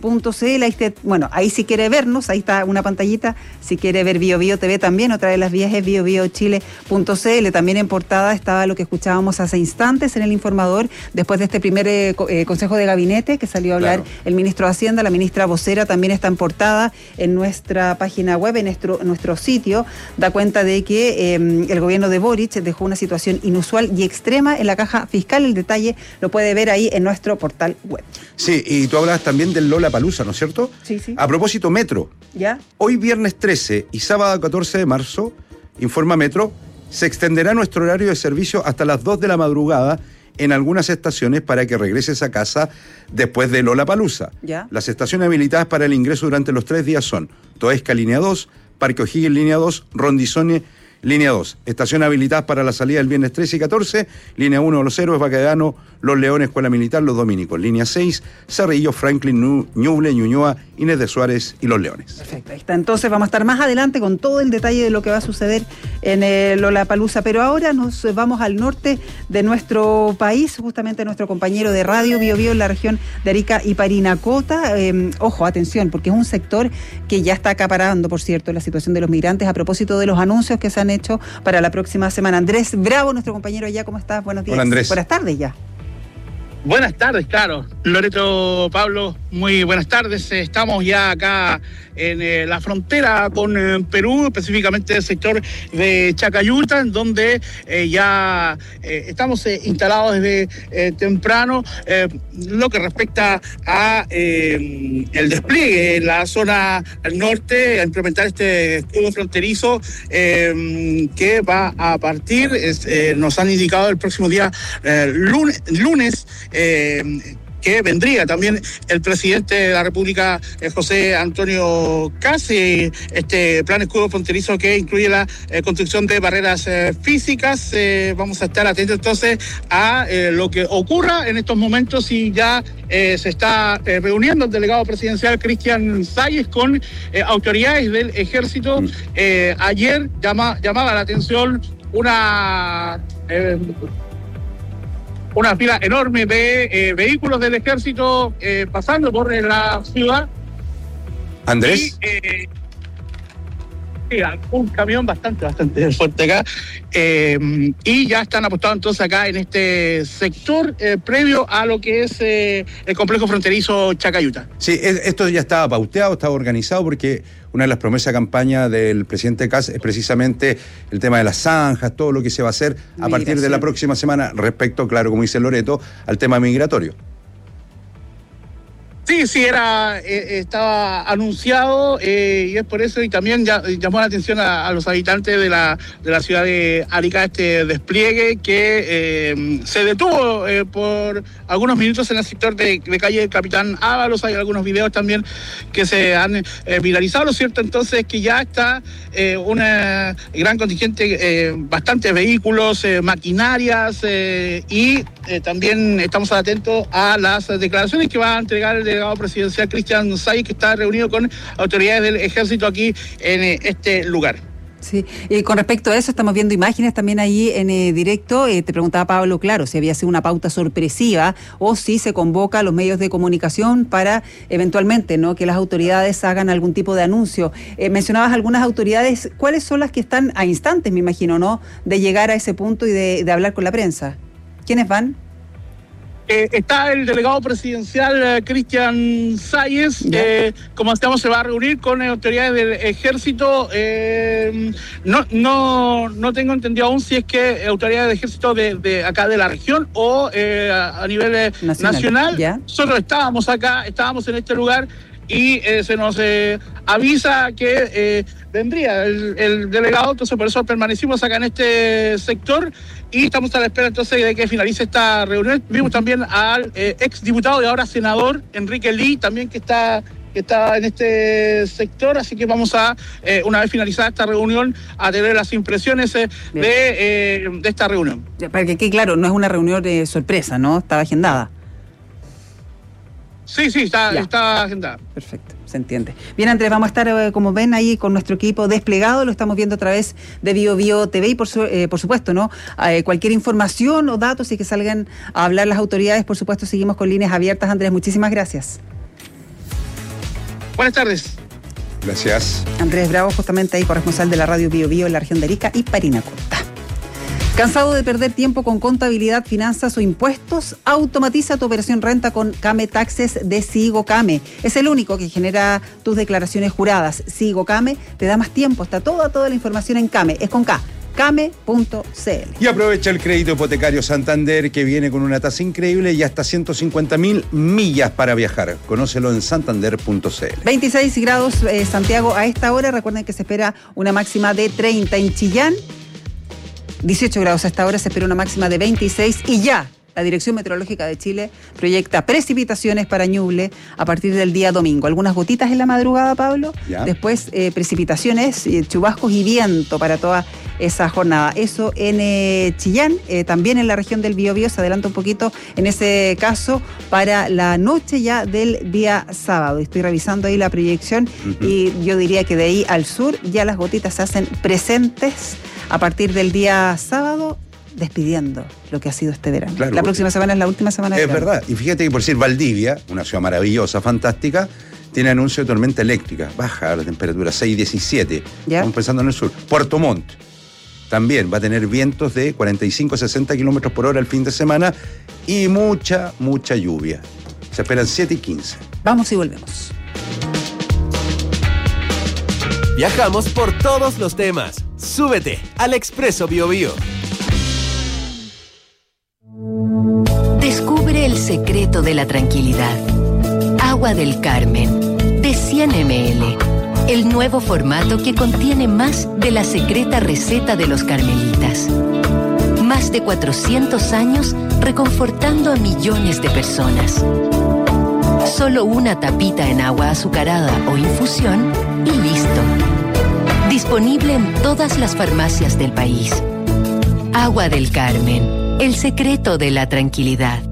punto c l. Ahí te, bueno, ahí si quiere vernos, ahí está una pantallita. Si quiere ver Bio Bio T V también, otra de las vías es bio bio chile punto c l. También en portada estaba lo que escuchábamos hace instantes en el informador, después de este primer eh, eh, consejo de gabinete que salió a hablar claro. el ministro de Hacienda, la ministra vocera también está en portada en nuestra página web, en nuestro, nuestro sitio. Da cuenta de que eh, el gobierno de Boric dejó una situación inusual y extrema en la caja fiscal. El detalle lo puede ver ahí en nuestro portal web. Sí, y tú hablabas también del Lollapalooza, ¿no es cierto? Sí, sí. A propósito, Metro. ¿Ya? Hoy viernes trece y sábado catorce de marzo, informa Metro, se extenderá nuestro horario de servicio hasta las dos de la madrugada en algunas estaciones para que regreses a casa después de Lollapalooza. ¿Ya? Las estaciones habilitadas para el ingreso durante los tres días son Toesca, línea dos, Parque O'Higgins, línea dos, Rondizone, línea dos. Estaciones habilitadas para la salida del viernes trece y catorce, línea uno, Los Héroes, Baquedano, Los Leones, Escuela Militar, Los Dominicos. Línea seis, Cerrillo, Franklin, Ñuble, Ñuñoa, Inés de Suárez y Los Leones. Perfecto, ahí está. Entonces vamos a estar más adelante con todo el detalle de lo que va a suceder en el Lollapalooza. Pero ahora nos vamos al norte de nuestro país, justamente nuestro compañero de radio Bio Bio en la región de Arica y Parinacota. Eh, ojo, atención, porque es un sector que ya está acaparando, por cierto, la situación de los migrantes a propósito de los anuncios que se han hecho para la próxima semana. Andrés Bravo, nuestro compañero allá, ¿cómo estás? Buenos días. Hola, Andrés. Buenas tardes ya. Buenas tardes, claro. Loreto, Pablo, muy buenas tardes. Estamos ya acá en eh, la frontera con eh, Perú, específicamente el sector de Chacayuta, en donde eh, ya eh, estamos eh, instalados desde eh, temprano. Eh, lo que respecta a eh, el despliegue en la zona norte, a implementar este escudo fronterizo eh, que va a partir, es, eh, nos han indicado el próximo día eh, lunes, lunes Eh, que vendría también el presidente de la República, eh, José Antonio Casi, este plan escudo fronterizo que incluye la eh, construcción de barreras eh, físicas. Eh, vamos a estar atentos entonces a eh, lo que ocurra en estos momentos y ya eh, se está eh, reuniendo el delegado presidencial Cristian Salles con eh, autoridades del ejército. Eh, ayer llama, llamaba la atención una... Eh, una fila enorme de eh, vehículos del ejército eh, pasando por eh, la ciudad. Andrés. Y, eh, sí, un camión bastante, bastante fuerte acá. Eh, y ya están apostados entonces acá en este sector eh, previo a lo que es eh, el complejo fronterizo Chacayuta. Sí, esto ya estaba pauteado, estaba organizado porque una de las promesas de campaña del presidente Kass es precisamente el tema de las zanjas, todo lo que se va a hacer a partir de la próxima semana respecto, claro, como dice Loreto, al tema migratorio. Sí, sí, era eh, estaba anunciado eh, y es por eso, y también ya, llamó la atención a, a los habitantes de la de la ciudad de Arica este despliegue que eh, se detuvo eh, por algunos minutos en el sector de, de calle Capitán Ábalos. Hay algunos videos también que se han eh, viralizado, lo cierto entonces que ya está eh, una gran contingente, eh, bastantes vehículos, eh, maquinarias eh, y eh, también estamos atentos a las declaraciones que va a entregar el delegado presidencial Cristian Salles, que está reunido con autoridades del ejército aquí en eh, este lugar. Sí, y con respecto a eso estamos viendo imágenes también ahí en eh, directo. Eh, te preguntaba Pablo, claro, si había sido una pauta sorpresiva o si se convoca a los medios de comunicación para eventualmente, ¿no?, que las autoridades hagan algún tipo de anuncio. Eh, mencionabas algunas autoridades, ¿cuáles son las que están a instantes, me imagino, ¿no?, de llegar a ese punto y de, de hablar con la prensa? ¿Quiénes van? Eh, está el delegado presidencial eh, Cristian Salles, eh, como estamos, se va a reunir con eh, autoridades del ejército. Eh, no, no, no tengo entendido aún si es que autoridades del ejército de, de acá de la región o eh, a, a nivel eh, nacional. nacional. ¿Ya? Nosotros estábamos acá, estábamos en este lugar y eh, se nos eh, avisa que eh, vendría el, el delegado, entonces por eso permanecimos acá en este sector y estamos a la espera entonces de que finalice esta reunión. Vimos también al eh, ex diputado y ahora senador Enrique Lee, también que está que está en este sector, así que vamos a, eh, una vez finalizada esta reunión, a tener las impresiones eh, de, eh, de esta reunión. Ya, para que quede claro, no es una reunión de sorpresa, ¿no? Estaba agendada. Sí, sí, está, está agendada. Perfecto, se entiende. Bien, Andrés, vamos a estar, eh, como ven, ahí con nuestro equipo desplegado, lo estamos viendo a través de Bio Bio T V y por, su, eh, por supuesto, ¿no? Eh, cualquier información o datos y que salgan a hablar las autoridades, por supuesto, seguimos con líneas abiertas. Andrés, muchísimas gracias. Buenas tardes. Gracias. Andrés Bravo, justamente ahí, corresponsal de la radio Bio Bio en la región de Arica y Parinacota. ¿Cansado de perder tiempo con contabilidad, finanzas o impuestos? Automatiza tu operación renta con Came Taxes de Sigo Came. Es el único que genera tus declaraciones juradas. Sigo Came te da más tiempo. Está toda, toda la información en Came. Es con K. Came punto c l. Y aprovecha el crédito hipotecario Santander, que viene con una tasa increíble y hasta ciento cincuenta mil millas para viajar. Conócelo en santander punto c l. veintiséis grados eh, Santiago a esta hora. Recuerden que se espera una máxima de treinta en Chillán. dieciocho grados a esta hora, se espera una máxima de veintiséis y ya la Dirección Meteorológica de Chile proyecta precipitaciones para Ñuble a partir del día domingo. Algunas gotitas en la madrugada, Pablo. Ya. Después eh, precipitaciones, eh, chubascos y viento para toda esa jornada. Eso en eh, Chillán, eh, también en la región del Biobío, se adelanta un poquito en ese caso para la noche ya del día sábado. Estoy revisando ahí la proyección uh-huh. y yo diría que de ahí al sur ya las gotitas se hacen presentes a partir del día sábado, despidiendo lo que ha sido este verano. Claro, la próxima semana es la última semana de Es verano. Verdad. Y fíjate que por decir Valdivia, una ciudad maravillosa, fantástica, tiene anuncio de tormenta eléctrica. Baja la temperatura, seis diecisiete. ¿Ya? Estamos pensando en el sur. Puerto Montt también va a tener vientos de cuarenta y cinco a sesenta kilómetros por hora el fin de semana y mucha, mucha lluvia. Se esperan siete y quince. Vamos y volvemos. Viajamos por todos los temas. Súbete al Expreso Bio Bio. Descubre el secreto de la tranquilidad. Agua del Carmen, de cien mililitros. El nuevo formato que contiene más de la secreta receta de los carmelitas. Más de cuatrocientos años reconfortando a millones de personas. Solo una tapita en agua azucarada o infusión y listo. Disponible en todas las farmacias del país. Agua del Carmen, el secreto de la tranquilidad.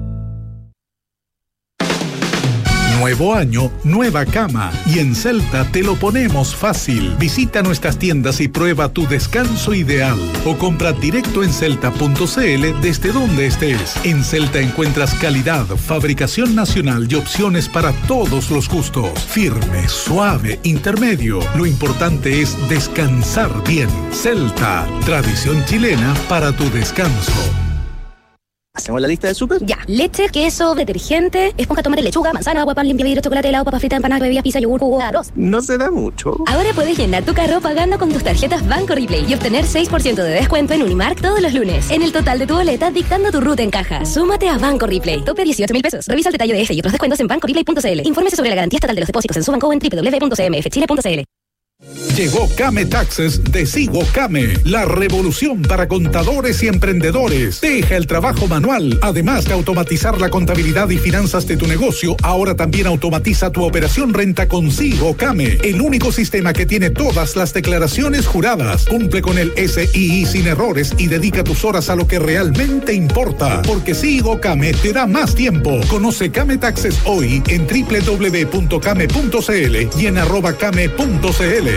Nuevo año, nueva cama. Y en Celta te lo ponemos fácil. Visita nuestras tiendas y prueba tu descanso ideal. O compra directo en celta punto c l desde donde estés. En Celta encuentras calidad, fabricación nacional y opciones para todos los gustos. Firme, suave, intermedio. Lo importante es descansar bien. Celta, tradición chilena para tu descanso. ¿Hacemos la lista de súper? Ya. Leche, queso, detergente, esponja, tomate, lechuga, manzana, agua, pan, limpia vidrio, chocolate, helado, papa frita, empanadas, bebidas, pizza, yogur, jugo, arroz. No se da mucho. Ahora puedes llenar tu carro pagando con tus tarjetas Banco Replay y obtener seis por ciento de descuento en Unimark todos los lunes. En el total de tu boleta, dictando tu ruta en caja. Súmate a Banco Replay. Tope dieciocho mil pesos. Revisa el detalle de este y otros descuentos en banco replay punto c l. Infórmese sobre la garantía estatal de los depósitos en su banco o en doble u doble u doble u punto c m f chile punto c l. Llegó Came Taxes de Sigo Came, la revolución para contadores y emprendedores. Deja el trabajo manual. Además de automatizar la contabilidad y finanzas de tu negocio, ahora también automatiza tu operación renta con Sigo Came, el único sistema que tiene todas las declaraciones juradas. Cumple con el S I I sin errores y dedica tus horas a lo que realmente importa. Porque Sigo Came te da más tiempo. Conoce Came Taxes hoy en doble u doble u doble u punto came punto c l y en arroba came punto c l.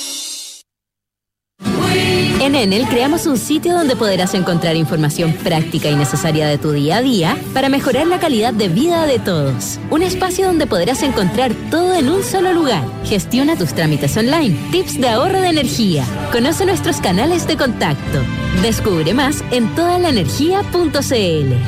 En Enel creamos un sitio donde podrás encontrar información práctica y necesaria de tu día a día para mejorar la calidad de vida de todos. Un espacio donde podrás encontrar todo en un solo lugar. Gestiona tus trámites online, tips de ahorro de energía. Conoce nuestros canales de contacto. Descubre más en toda la energía punto c l.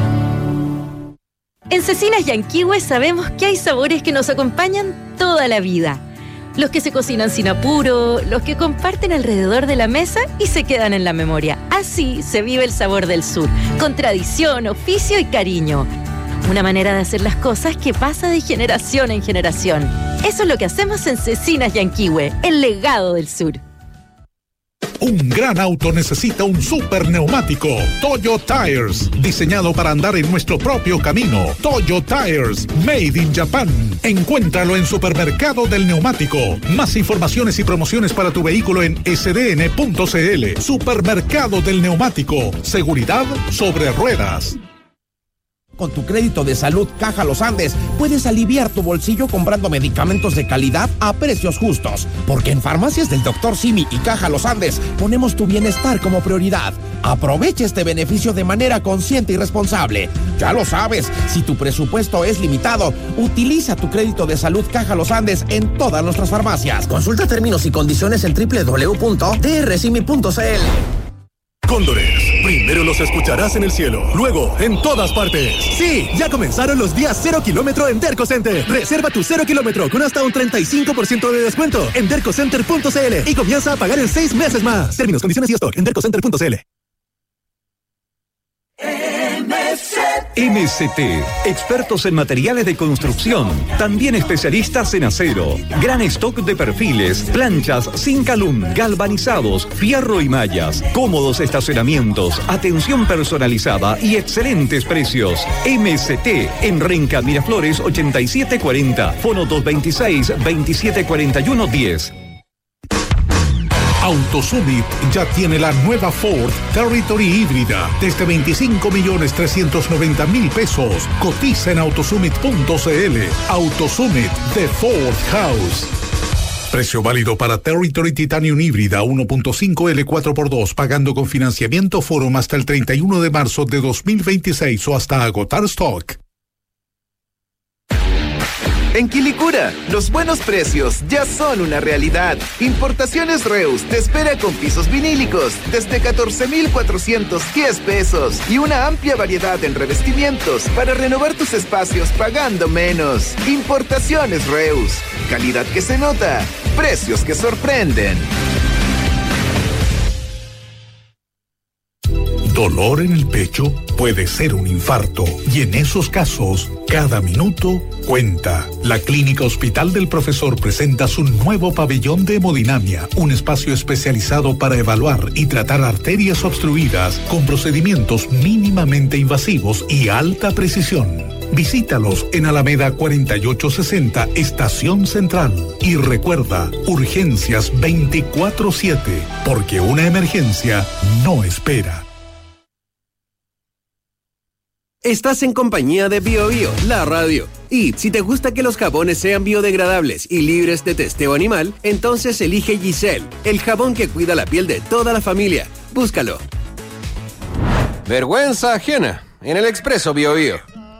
En Cecinas Yanquihue sabemos que hay sabores que nos acompañan toda la vida. Los que se cocinan sin apuro, los que comparten alrededor de la mesa y se quedan en la memoria. Así se vive el sabor del sur, con tradición, oficio y cariño. Una manera de hacer las cosas que pasa de generación en generación. Eso es lo que hacemos en Cecinas Yanquihue, el legado del sur. Un gran auto necesita un super neumático. Toyo Tires, diseñado para andar en nuestro propio camino. Toyo Tires, made in Japan. Encuéntralo en Supermercado del Neumático. Más informaciones y promociones para tu vehículo en s d n punto c l. Supermercado del Neumático. Seguridad sobre ruedas. Con tu crédito de salud Caja Los Andes, puedes aliviar tu bolsillo comprando medicamentos de calidad a precios justos. Porque en Farmacias del doctor Simi y Caja Los Andes ponemos tu bienestar como prioridad. Aprovecha este beneficio de manera consciente y responsable. Ya lo sabes, si tu presupuesto es limitado, utiliza tu crédito de salud Caja Los Andes en todas nuestras farmacias. Consulta términos y condiciones en doble u doble u doble u punto d r simi punto c l. Cóndores, primero los escucharás en el cielo, luego en todas partes. Sí, ya comenzaron los días cero kilómetro en Derco Center. Reserva tu cero kilómetro con hasta un treinta y cinco por ciento de descuento en derco center punto c l y comienza a pagar en seis meses más. Términos, condiciones y stock en derco center punto c l. M S T, expertos en materiales de construcción, también especialistas en acero, gran stock de perfiles, planchas, Zincalum, galvanizados, fierro y mallas, cómodos estacionamientos, atención personalizada y excelentes precios. M S T en Renca Miraflores ochenta y siete cuarenta, fono dos veintiséis, veintisiete cuarenta y uno diez. AutoSummit ya tiene la nueva Ford Territory híbrida desde veinticinco millones trescientos noventa mil pesos. Cotiza en autosummit punto c l. AutoSummit de Ford House. Precio válido para Territory Titanium híbrida uno punto cinco L cuatro por dos, pagando con financiamiento Forum hasta el treinta y uno de marzo de dos mil veintiséis o hasta agotar stock. En Quilicura, los buenos precios ya son una realidad. Importaciones Reus te espera con pisos vinílicos desde catorce mil cuatrocientos diez pesos y una amplia variedad en revestimientos para renovar tus espacios pagando menos. Importaciones Reus, calidad que se nota, precios que sorprenden. Dolor en el pecho puede ser un infarto y en esos casos, cada minuto cuenta. La Clínica Hospital del Profesor presenta su nuevo pabellón de hemodinamia, un espacio especializado para evaluar y tratar arterias obstruidas con procedimientos mínimamente invasivos y alta precisión. Visítalos en Alameda cuarenta y ocho sesenta, Estación Central. Y recuerda, urgencias veinticuatro siete, porque una emergencia no espera. Estás en compañía de Bio Bio, la radio. Y si te gusta que los jabones sean biodegradables y libres de testeo animal, entonces elige Giselle, el jabón que cuida la piel de toda la familia. Búscalo. Vergüenza ajena, en el Expreso Bio Bio.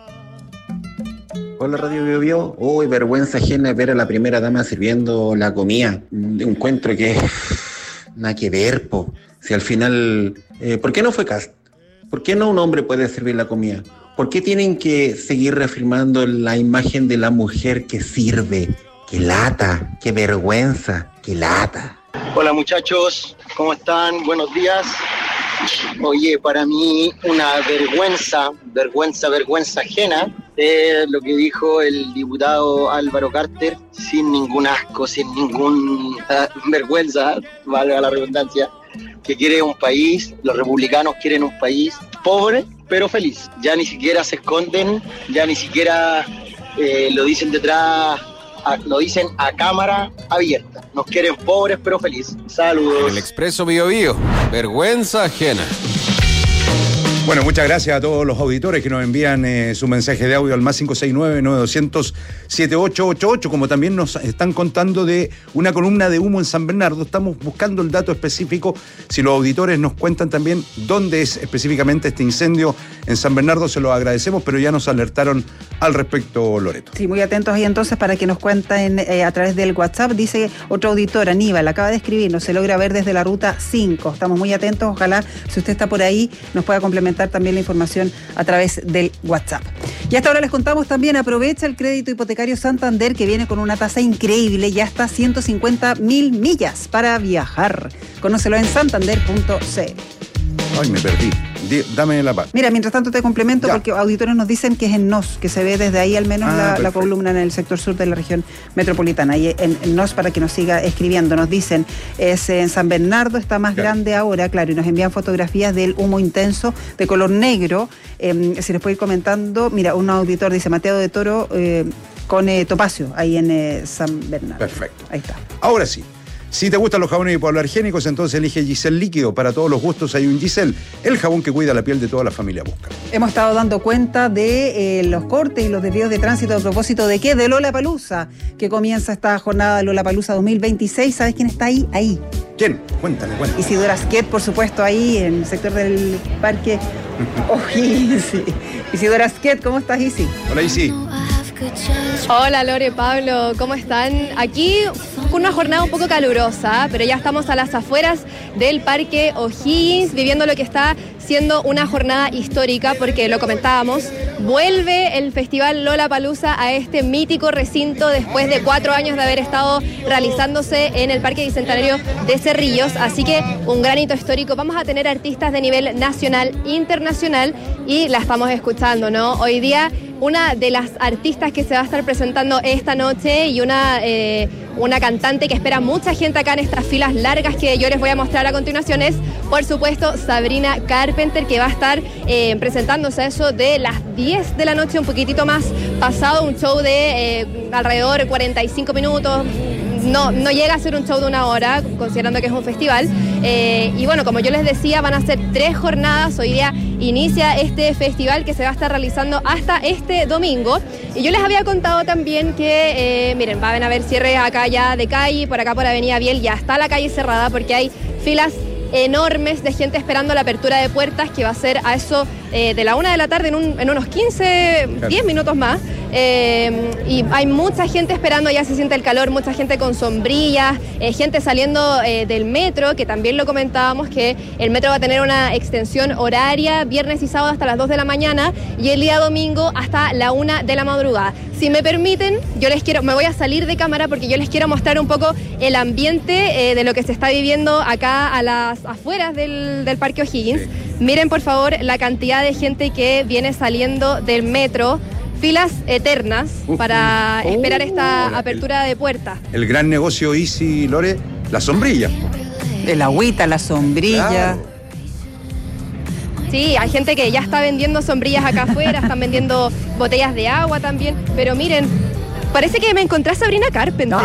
Hola Radio Bio Bio. Uy, vergüenza ajena ver a la primera dama sirviendo la comida. Un encuentro que nada que ver, po. Si al final, eh, ¿por qué no fue cast? ¿Por qué no un hombre puede servir la comida? ¿Por qué tienen que seguir reafirmando la imagen de la mujer que sirve? ¡Qué lata! ¡Qué vergüenza! ¡Qué lata! Hola muchachos, ¿cómo están? Buenos días. Oye, para mí una vergüenza, vergüenza, vergüenza ajena es lo que dijo el diputado Álvaro Carter, sin ningún asco, sin ningún uh, vergüenza, valga la redundancia, que quiere un país, los republicanos quieren un país pobre pero feliz. Ya ni siquiera se esconden, ya ni siquiera eh, lo dicen detrás, a, lo dicen a cámara abierta. Nos quieren pobres pero feliz. Saludos. El Expreso Bio Bio, vergüenza ajena. Bueno, muchas gracias a todos los auditores que nos envían eh, su mensaje de audio al más cinco seis nueve, nueve dos cero cero, siete ocho ocho ocho, como también nos están contando de una columna de humo en San Bernardo. Estamos buscando el dato específico. Si los auditores nos cuentan también dónde es específicamente este incendio en San Bernardo, se lo agradecemos, pero ya nos alertaron al respecto, Loreto. Sí, muy atentos ahí entonces para que nos cuenten eh, a través del WhatsApp. Dice otro auditor, Aníbal, acaba de escribirnos, se logra ver desde la ruta cinco. Estamos muy atentos, ojalá si usted está por ahí nos pueda complementar también la información a través del WhatsApp. Y hasta ahora les contamos también, aprovecha el crédito hipotecario Santander que viene con una tasa increíble, ya hasta ciento cincuenta mil millas para viajar. Conócelo en santander punto c l. Ay, me perdí. D- dame la paz. Mira, mientras tanto te complemento ya, porque auditores nos dicen que es en N O S, que se ve desde ahí al menos ah, la, la columna en el sector sur de la región metropolitana. Y en, en N O S para que nos siga escribiendo. Nos dicen, es en San Bernardo, está más claro. grande ahora, claro, y nos envían fotografías del humo intenso de color negro. Eh, si les puedo ir comentando, mira, un auditor dice, Mateo de Toro eh, con eh, Topacio, ahí en eh, San Bernardo. Perfecto. Ahí está. Ahora sí. Si te gustan los jabones hipoalergénicos, entonces elige Giselle Líquido. Para todos los gustos hay un Giselle, el jabón que cuida la piel de toda la familia Busca. Hemos estado dando cuenta de eh, los cortes y los desvíos de tránsito a propósito de qué, de Lollapalooza, que comienza esta jornada de Lollapalooza dos mil veintiséis. ¿Sabes quién está ahí? Ahí. ¿Quién? Cuéntame, cuéntame. Isidora Asquet, por supuesto, ahí en el sector del parque O'Higgins. Isidora Asquet, ¿cómo estás, Isi? Hola, Isi. Hola Lore, Pablo, ¿cómo están? Aquí una jornada un poco calurosa, pero ya estamos a las afueras del Parque O'Higgins, viviendo lo que está siendo una jornada histórica, porque lo comentábamos, vuelve el Festival Lollapalooza a este mítico recinto después de cuatro años de haber estado realizándose en el Parque Bicentenario de Cerrillos, así que un gran hito histórico. Vamos a tener artistas de nivel nacional, internacional, y la estamos escuchando, ¿no? Hoy día una de las artistas que se va a estar presentando esta noche y una, eh, una cantante que espera mucha gente acá en estas filas largas que yo les voy a mostrar a continuación es, por supuesto, Sabrina Carpenter, que va a estar eh, presentándose a eso de las diez de la noche, un poquitito más pasado, un show de eh, alrededor de cuarenta y cinco minutos. No, no llega a ser un show de una hora, considerando que es un festival. Eh, y bueno, como yo les decía, van a ser tres jornadas. Hoy día inicia este festival que se va a estar realizando hasta este domingo. Y yo les había contado también que, eh, miren, van a haber cierres acá ya de calle, por acá por Avenida Biel, ya está la calle cerrada porque hay filas enormes de gente esperando la apertura de puertas, que va a ser a eso eh, de la una de la tarde en, un, en unos quince, diez minutos más. Eh, y hay mucha gente esperando, ya se siente el calor, mucha gente con sombrillas, eh, gente saliendo eh, del metro, que también lo comentábamos, que el metro va a tener una extensión horaria viernes y sábado hasta las dos de la mañana y el día domingo hasta la una de la madrugada. Si me permiten, yo les quiero, me voy a salir de cámara porque yo les quiero mostrar un poco el ambiente eh, de lo que se está viviendo acá a las afueras del, del Parque O'Higgins. Sí. Miren por favor la cantidad de gente que viene saliendo del metro, filas eternas uh, para uh, esperar esta uh, apertura el, de puertas. El gran negocio Easy, Lore, la sombrilla. El agüita, la sombrilla. Claro. Sí, hay gente que ya está vendiendo sombrillas acá afuera, están vendiendo botellas de agua también, pero miren, parece que me encontré a Sabrina Carpenter. No.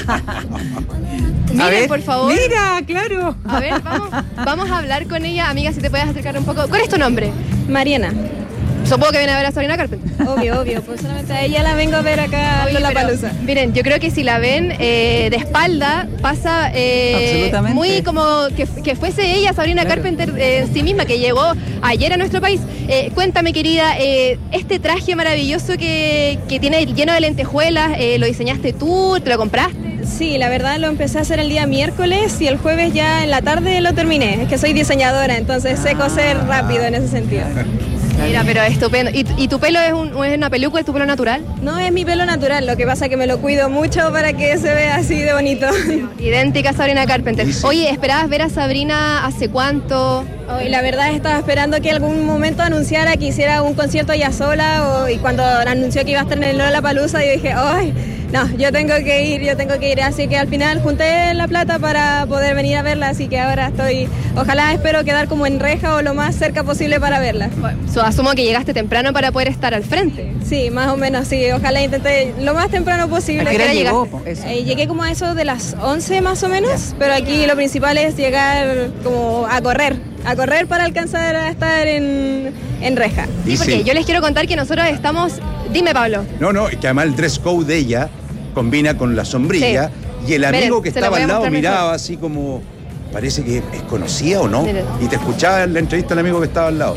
Miren, ver, por favor. Mira, claro. A ver, vamos, vamos a hablar con ella. Amiga, si te puedes acercar un poco. ¿Cuál es tu nombre? Mariana. Supongo que viene a ver a Sabrina Carpenter. Obvio, obvio. Pues solamente a ella la vengo a ver acá en Lollapalooza. Miren, yo creo que si la ven eh, de espalda, pasa eh, muy como que, que fuese ella, Sabrina claro. Carpenter, eh, en sí misma, que llegó ayer a nuestro país. Eh, cuéntame, querida, eh, este traje maravilloso que, que tiene lleno de lentejuelas, eh, ¿lo diseñaste tú? ¿Te lo compraste? Sí, la verdad lo empecé a hacer el día miércoles y el jueves ya en la tarde lo terminé. Es que soy diseñadora, entonces sé coser rápido en ese sentido. Mira, pero estupendo. ¿Y, ¿Y tu pelo es, un, es una peluca? ¿Es tu pelo natural? No, es mi pelo natural, lo que pasa es que me lo cuido mucho para que se vea así de bonito. Idéntica a Sabrina Carpenter. Oye, ¿esperabas ver a Sabrina hace cuánto? Hoy la verdad estaba esperando que algún momento anunciara que hiciera un concierto ella sola o, y cuando anunció que iba a estar en el Lollapalooza yo dije, ¡ay! No, yo tengo que ir, yo tengo que ir. Así que al final junté la plata para poder venir a verla, así que ahora estoy, ojalá espero quedar como en reja o lo más cerca posible para verla. Bueno, so, asumo que llegaste temprano para poder estar al frente. Sí, más o menos, sí. Ojalá intenté lo más temprano posible. ¿A qué hora llegó? Eso. Eh, llegué como a eso de las once más o menos, pero aquí lo principal es llegar como a correr. A correr para alcanzar a estar en, en reja. Sí, porque sí. Yo les quiero contar que nosotros estamos... Dime, Pablo. No, no, que además el dress code de ella combina con la sombrilla sí. Y el amigo Miren, que estaba al lado miraba mejor. Así como... Parece que es conocida o no. Miren. Y te escuchaba en la entrevista el amigo que estaba al lado.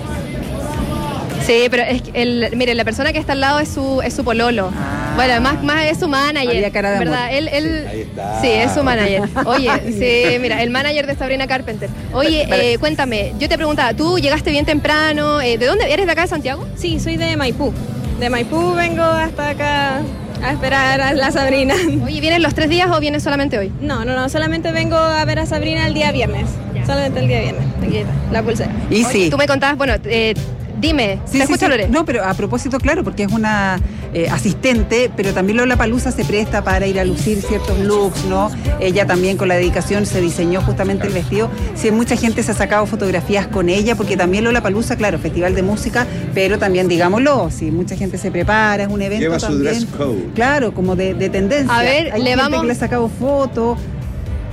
Sí, pero es que el, miren, la persona que está al lado es su, es su pololo. Ah. Bueno, más, más es su manager. Cara de ¿verdad? Él, él, sí, ahí está. Sí, es su manager. Oye, sí, mira, el manager de Sabrina Carpenter. Oye, eh, cuéntame, yo te preguntaba, tú llegaste bien temprano, eh, ¿de dónde? ¿Eres de acá de Santiago? Sí, soy de Maipú. De Maipú vengo hasta acá a esperar a la Sabrina. Oye, ¿vienes los tres días o vienes solamente hoy? No, no, no, solamente vengo a ver a Sabrina el día viernes. Ya. Solamente el día viernes. Aquí está, la pulsera. Y Oye, sí. Tú me contabas, bueno, eh, dime, sí, ¿te sí, escucho, sí. Lore? No, pero a propósito, claro, porque es una eh, asistente, pero también Lollapalooza se presta para ir a lucir ciertos looks, ¿no? Ella también con la dedicación se diseñó justamente el vestido. Sí, mucha gente se ha sacado fotografías con ella, porque también Lollapalooza, claro, festival de música, pero también, digámoslo, si mucha gente se prepara, es un evento Lleva también. Su dress code. Claro, como de, de tendencia. A ver, Hay le gente vamos... que le ha sacado fotos.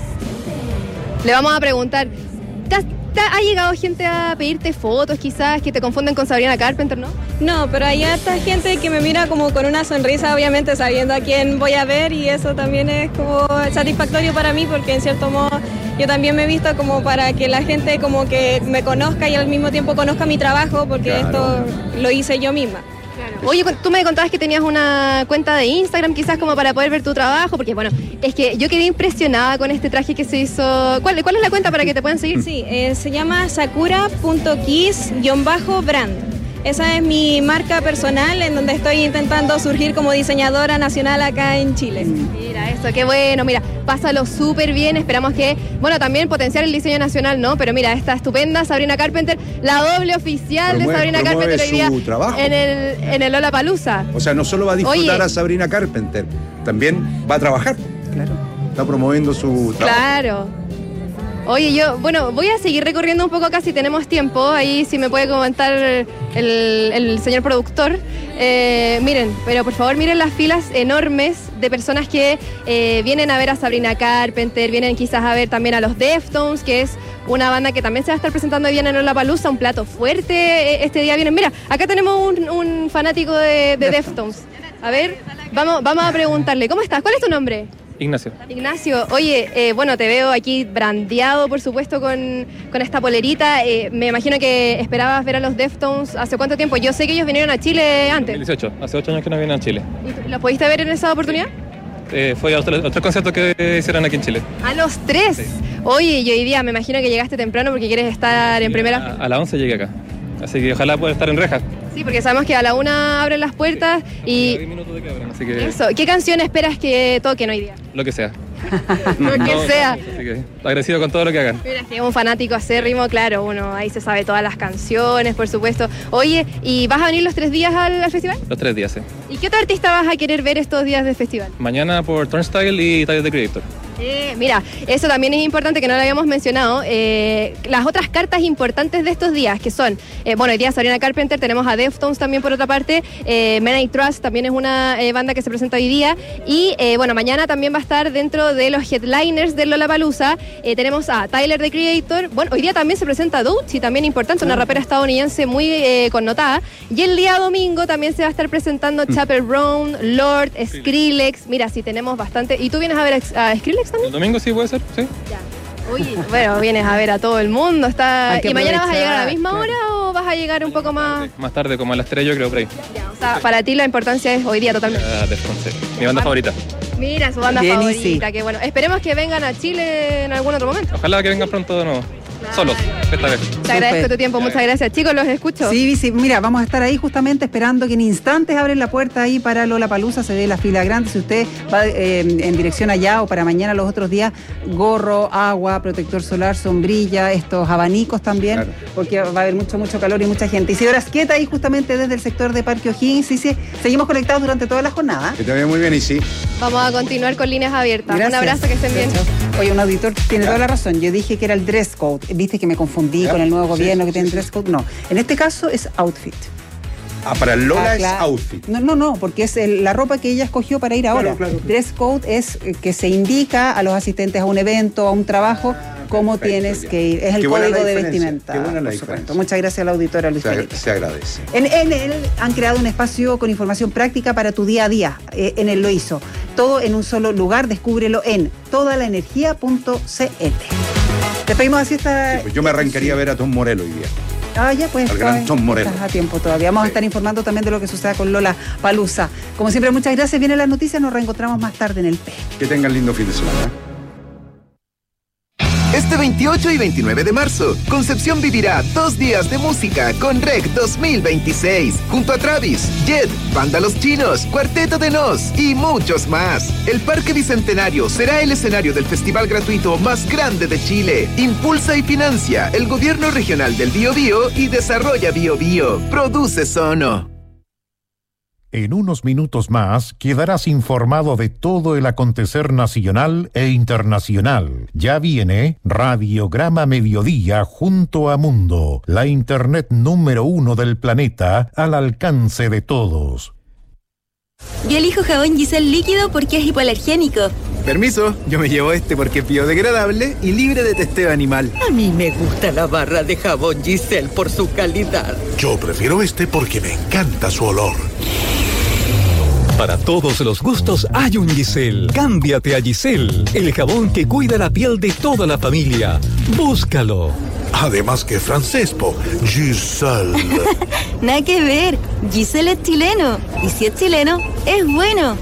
Le vamos a preguntar, ¿ha llegado gente a pedirte fotos quizás que te confunden con Sabrina Carpenter, no? No, pero hay harta gente que me mira como con una sonrisa, obviamente sabiendo a quién voy a ver, y eso también es como satisfactorio para mí, porque en cierto modo yo también me he visto como para que la gente como que me conozca y al mismo tiempo conozca mi trabajo, porque claro, esto lo hice yo misma. Claro. Oye, tú me contabas que tenías una cuenta de Instagram quizás como para poder ver tu trabajo, porque bueno, es que yo quedé impresionada con este traje que se hizo. ¿Cuál, cuál es la cuenta para que te puedan seguir? Sí, eh, se llama sakura punto kiss brand. Esa es mi marca personal en donde estoy intentando surgir como diseñadora nacional acá en Chile. Mira eso, qué bueno, mira, pásalo súper bien, esperamos que, bueno, también potenciar el diseño nacional, ¿no? Pero mira, esta estupenda Sabrina Carpenter, la doble oficial promueve, de Sabrina Carpenter hoy día trabajo. en el, en el Lollapalooza. O sea, no solo va a disfrutar Oye, a Sabrina Carpenter, también va a trabajar. Claro. Está promoviendo su trabajo. Claro. Oye, yo, bueno, voy a seguir recorriendo un poco acá si tenemos tiempo. Ahí si me puede comentar el, el señor productor. Eh, miren, pero por favor miren las filas enormes de personas que eh, vienen a ver a Sabrina Carpenter, vienen quizás a ver también a los Deftones, que es una banda que también se va a estar presentando hoy día en Lollapalooza, un plato fuerte. Este día vienen, mira, acá tenemos un, un fanático de, de Deftones. A ver, vamos, vamos a preguntarle, ¿cómo estás? ¿Cuál es tu nombre? Ignacio. Ignacio, oye, eh, bueno, te veo aquí brandeado, por supuesto, con, con esta polerita. Eh, me imagino que esperabas ver a los Deftones ¿hace cuánto tiempo? Yo sé que ellos vinieron a Chile antes. dieciocho, hace ocho años que no vienen a Chile. ¿Y los pudiste ver en esa oportunidad? Eh, fue a los tres, los tres conciertos que hicieron aquí en Chile. ¿A los tres? Sí. Oye, y hoy día me imagino que llegaste temprano porque quieres estar sí, en primera... A, a las once llegué acá, así que ojalá pueda estar en rejas. Sí, porque sabemos que a la una abren las puertas y... diez minutos de que abran, así que... Eso, ¿qué canción esperas que toquen hoy día? Lo que sea. Lo que no, sea. No, así que agradecido con todo lo que hagan. Mira, si es un fanático acérrimo, claro, uno ahí se sabe todas las canciones, por supuesto. Oye, ¿y vas a venir los tres días al, al festival? Los tres días, sí. ¿Y qué otro artista vas a querer ver estos días del festival? Mañana por Turnstile y Tyler, the Creator. Eh, mira, eso también es importante que no lo habíamos mencionado. Eh, las otras cartas importantes de estos días, que son, eh, bueno, hoy día Sabrina Carpenter, tenemos a Deftones también por otra parte, eh, Men I Trust también es una eh, banda que se presenta hoy día, y eh, bueno, mañana también va a estar dentro de los headliners del Lollapalooza. Eh, tenemos a Tyler, the Creator. Bueno, hoy día también se presenta Doechii, también importante, una rapera estadounidense muy eh, connotada. Y el día domingo también se va a estar presentando mm. Chappell Brown, Lord, Skrillex. Mira, sí tenemos bastante. ¿Y tú vienes a ver a Skrillex también? El domingo sí puede ser, sí. Ya. Oye, bueno, vienes a ver a todo el mundo. Está... ¿Y mañana vas a llegar a la misma hora o vas a llegar un poco más...? Más tarde, como a las tres yo creo, por ahí. Ya, o sea, para ti la importancia es hoy día totalmente. Ah, Deftones, mi banda favorita. Mira, su banda Bien, favorita, sí. que bueno. Esperemos que vengan a Chile en algún otro momento. Ojalá que vengan pronto de nuevo. Claro. Solos, esta vez. Te agradezco tu tiempo, muchas gracias. Chicos, los escucho. Sí, sí, mira, vamos a estar ahí justamente esperando que en instantes abren la puerta ahí para Lollapalooza, se ve la fila grande. Si usted va eh, en dirección allá o para mañana los otros días, gorro, agua, protector solar, sombrilla, estos abanicos también, claro, porque va a haber mucho, mucho calor y mucha gente. Isidora Asqueta ahí justamente desde el sector de Parque O'Higgins. Sí, sí, seguimos conectados durante toda la jornada. Que te vaya muy bien, y sí. Vamos a continuar con líneas abiertas. Gracias. Un abrazo, que estén bien. Oye, un auditor tiene toda la razón. Yo dije que era el dress code. Viste que me confundí con el nuevo gobierno, sí, que tiene sí, dress code. No, en este caso es outfit. Ah, para Lola ah, claro. Es outfit. No, no, no, porque es el, la ropa que ella escogió para ir ahora. Claro, claro, claro. Dress code es que se indica a los asistentes a un evento, a un trabajo, cómo Perfecto, tienes ya. que ir. Es el código de vestimenta. Qué buena la diferencia. Muchas gracias a la auditora Luis se, Felipe. Se agradece. En, en él han creado un espacio con información práctica para tu día a día. Eh, en él lo hizo. Todo en un solo lugar. Descúbrelo en todalaenergia punto c l. Despedimos así esta... Sí, pues yo me arrancaría a ver a Tom Morello hoy día. Ah, ya pues. Al gran Tom Morello. Estás a tiempo todavía. Vamos sí. a estar informando también de lo que suceda con Lollapalooza. Como siempre, muchas gracias. Vienen las noticias. Nos reencontramos más tarde en el P. Que tengan lindo fin de semana. Este veintiocho y veintinueve de marzo, Concepción vivirá dos días de música con R E C dos mil veintiséis, junto a Travis, Jet, Banda Los Chinos, Cuarteto de Nos y muchos más. El Parque Bicentenario será el escenario del festival gratuito más grande de Chile. Impulsa y financia el Gobierno Regional del Biobío y desarrolla Biobío. Produce Sono. En unos minutos más quedarás informado de todo el acontecer nacional e internacional. Ya viene Radiograma Mediodía junto a Mundo, la internet número uno del planeta al alcance de todos. Yo elijo jabón Giselle líquido porque es hipoalergénico. Permiso, yo me llevo este porque es biodegradable y libre de testeo animal. A mí me gusta la barra de jabón Giselle por su calidad. Yo prefiero este porque me encanta su olor. Para todos los gustos hay un Giselle. Cámbiate a Giselle, el jabón que cuida la piel de toda la familia. Búscalo. Además que francés, po. Giselle. Nada que ver. Giselle es chileno. Y si es chileno, es bueno.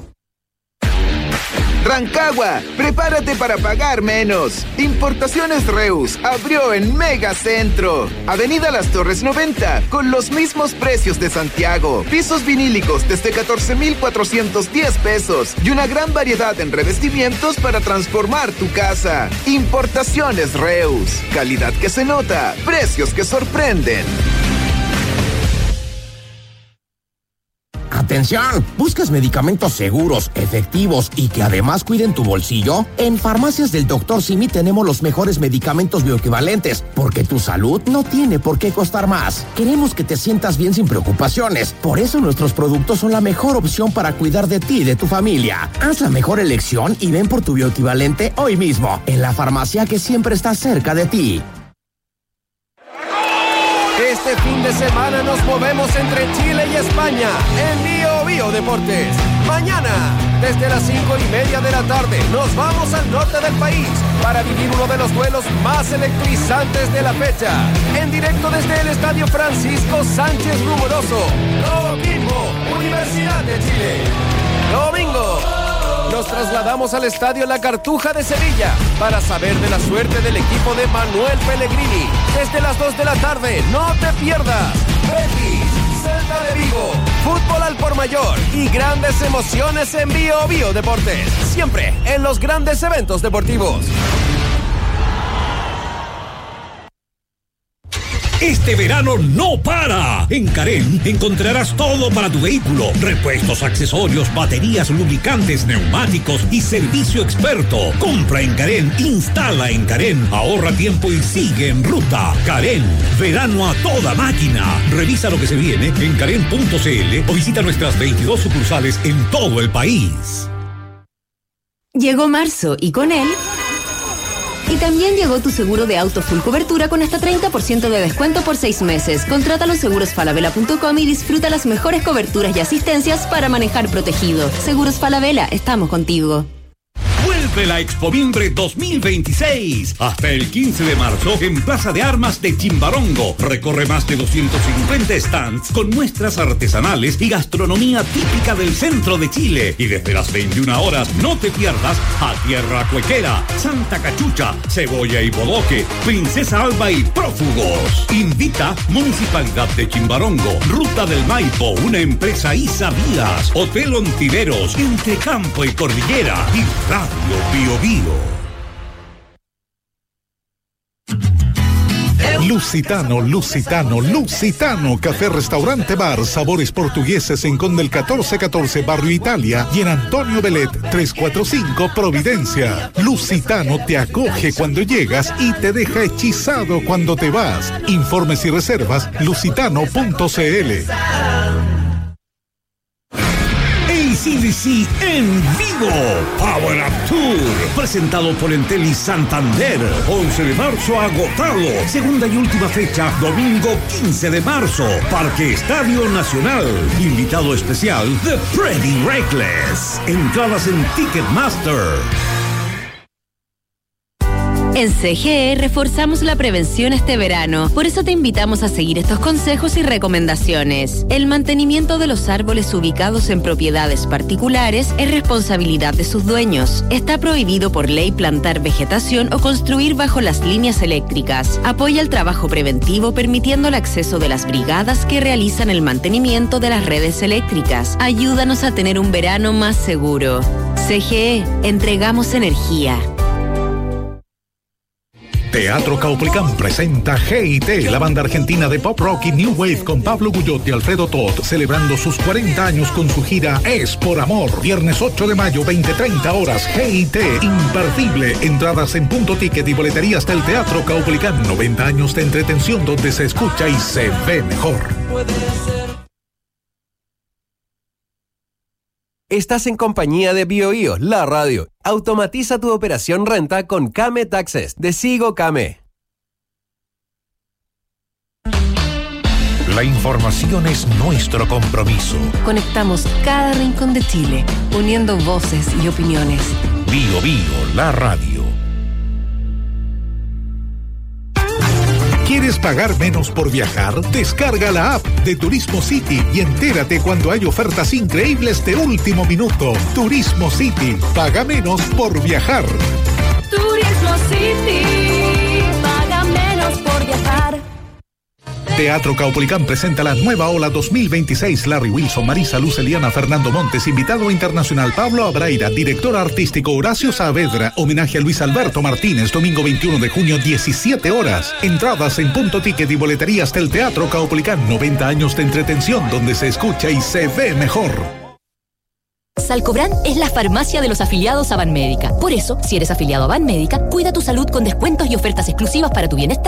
Rancagua, prepárate para pagar menos. Importaciones Reus abrió en Megacentro. Avenida Las Torres noventa, con los mismos precios de Santiago. Pisos vinílicos desde catorce mil cuatrocientos diez pesos y una gran variedad en revestimientos para transformar tu casa. Importaciones Reus, calidad que se nota, precios que sorprenden. ¡Atención! ¿Buscas medicamentos seguros, efectivos y que además cuiden tu bolsillo? En Farmacias del doctor Simi tenemos los mejores medicamentos bioequivalentes, porque tu salud no tiene por qué costar más. Queremos que te sientas bien sin preocupaciones. Por eso nuestros productos son la mejor opción para cuidar de ti y de tu familia. Haz la mejor elección y ven por tu bioequivalente hoy mismo, en la farmacia que siempre está cerca de ti. Este fin de semana nos movemos entre Chile y España en Bio Bio Deportes. Mañana, desde las cinco y media de la tarde, nos vamos al norte del país para vivir uno de los duelos más electrizantes de la fecha. En directo desde el Estadio Francisco Sánchez Rumoroso. Domingo, Universidad de Chile. Domingo. Nos trasladamos al Estadio La Cartuja de Sevilla para saber de la suerte del equipo de Manuel Pellegrini. Desde las dos de la tarde, no te pierdas. Betis, Celta de Vigo, fútbol al por mayor y grandes emociones en Bio Bio Deportes. Siempre en los grandes eventos deportivos. Este verano no para. En Carén encontrarás todo para tu vehículo. Repuestos, accesorios, baterías, lubricantes, neumáticos y servicio experto. Compra en Carén, instala en Carén, ahorra tiempo y sigue en ruta. Carén, verano a toda máquina. Revisa lo que se viene en carén punto c l o visita nuestras veintidós sucursales en todo el país. Llegó marzo y con él... Y también llegó tu seguro de auto full cobertura con hasta treinta por ciento de descuento por seis meses. Contrátalo en seguros falabella punto com y disfruta las mejores coberturas y asistencias para manejar protegido. Seguros Falabella, estamos contigo. Vuelve la Expomimbre dos mil veintiséis. Hasta el quince de marzo en Plaza de Armas de Chimbarongo. Recorre más de doscientos cincuenta stands con muestras artesanales y gastronomía típica del centro de Chile. Y desde las veintiuna horas no te pierdas a Tierra Cuequera, Santa Cachucha, Cebolla y Bodoque, Princesa Alba y Prófugos. Invita Municipalidad de Chimbarongo, Ruta del Maipo, una empresa Isa Vías, Hotel Ontiveros, Entre Campo y Cordillera y Radio Bio Bio. Lusitano, Lusitano, Lusitano, café, restaurante, bar, sabores portugueses en Condel catorce catorce, Barrio Italia y en Antonio Belet trescientos cuarenta y cinco, Providencia. Lusitano te acoge cuando llegas y te deja hechizado cuando te vas. Informes y reservas, lusitano punto c l. A C D C en vivo, Power Up Tour, presentado por Entel y Santander, once de marzo agotado, segunda y última fecha, domingo quince de marzo, Parque Estadio Nacional, invitado especial, The Pretty Reckless, entradas en Ticketmaster. En C G E reforzamos la prevención este verano, por eso te invitamos a seguir estos consejos y recomendaciones. El mantenimiento de los árboles ubicados en propiedades particulares es responsabilidad de sus dueños. Está prohibido por ley plantar vegetación o construir bajo las líneas eléctricas. Apoya el trabajo preventivo permitiendo el acceso de las brigadas que realizan el mantenimiento de las redes eléctricas. Ayúdanos a tener un verano más seguro. C G E, entregamos energía. Teatro Caupolicán presenta G I T, la banda argentina de pop rock y new wave con Pablo Guyot y Alfredo Toth, celebrando sus cuarenta años con su gira Es por Amor. Viernes ocho de mayo, veinte treinta horas, G I T, imperdible. Entradas en Punto Ticket y boleterías del Teatro Caupolicán. noventa años de entretención donde se escucha y se ve mejor. Estás en compañía de BioBio, la radio. Automatiza tu operación renta con Kame Taxes de Sigo Kame. La información es nuestro compromiso. Conectamos cada rincón de Chile, uniendo voces y opiniones. Bio Bio, la radio. ¿Quieres pagar menos por viajar? Descarga la app de Turismo City y entérate cuando hay ofertas increíbles de último minuto. Turismo City, paga menos por viajar. Turismo City, paga menos por viajar. Teatro Caupolicán presenta la nueva ola dos mil veintiséis. Larry Wilson, Marisa Luz, Eliana, Fernando Montes, invitado internacional Pablo Abraira, director artístico Horacio Saavedra, homenaje a Luis Alberto Martínez, domingo veintiuno de junio, diecisiete horas. Entradas en Punto Ticket y boleterías del Teatro Caupolicán. noventa años de entretención donde se escucha y se ve mejor. Salcobran es la farmacia de los afiliados a Banmédica. Por eso, si eres afiliado a Banmédica, cuida tu salud con descuentos y ofertas exclusivas para tu bienestar.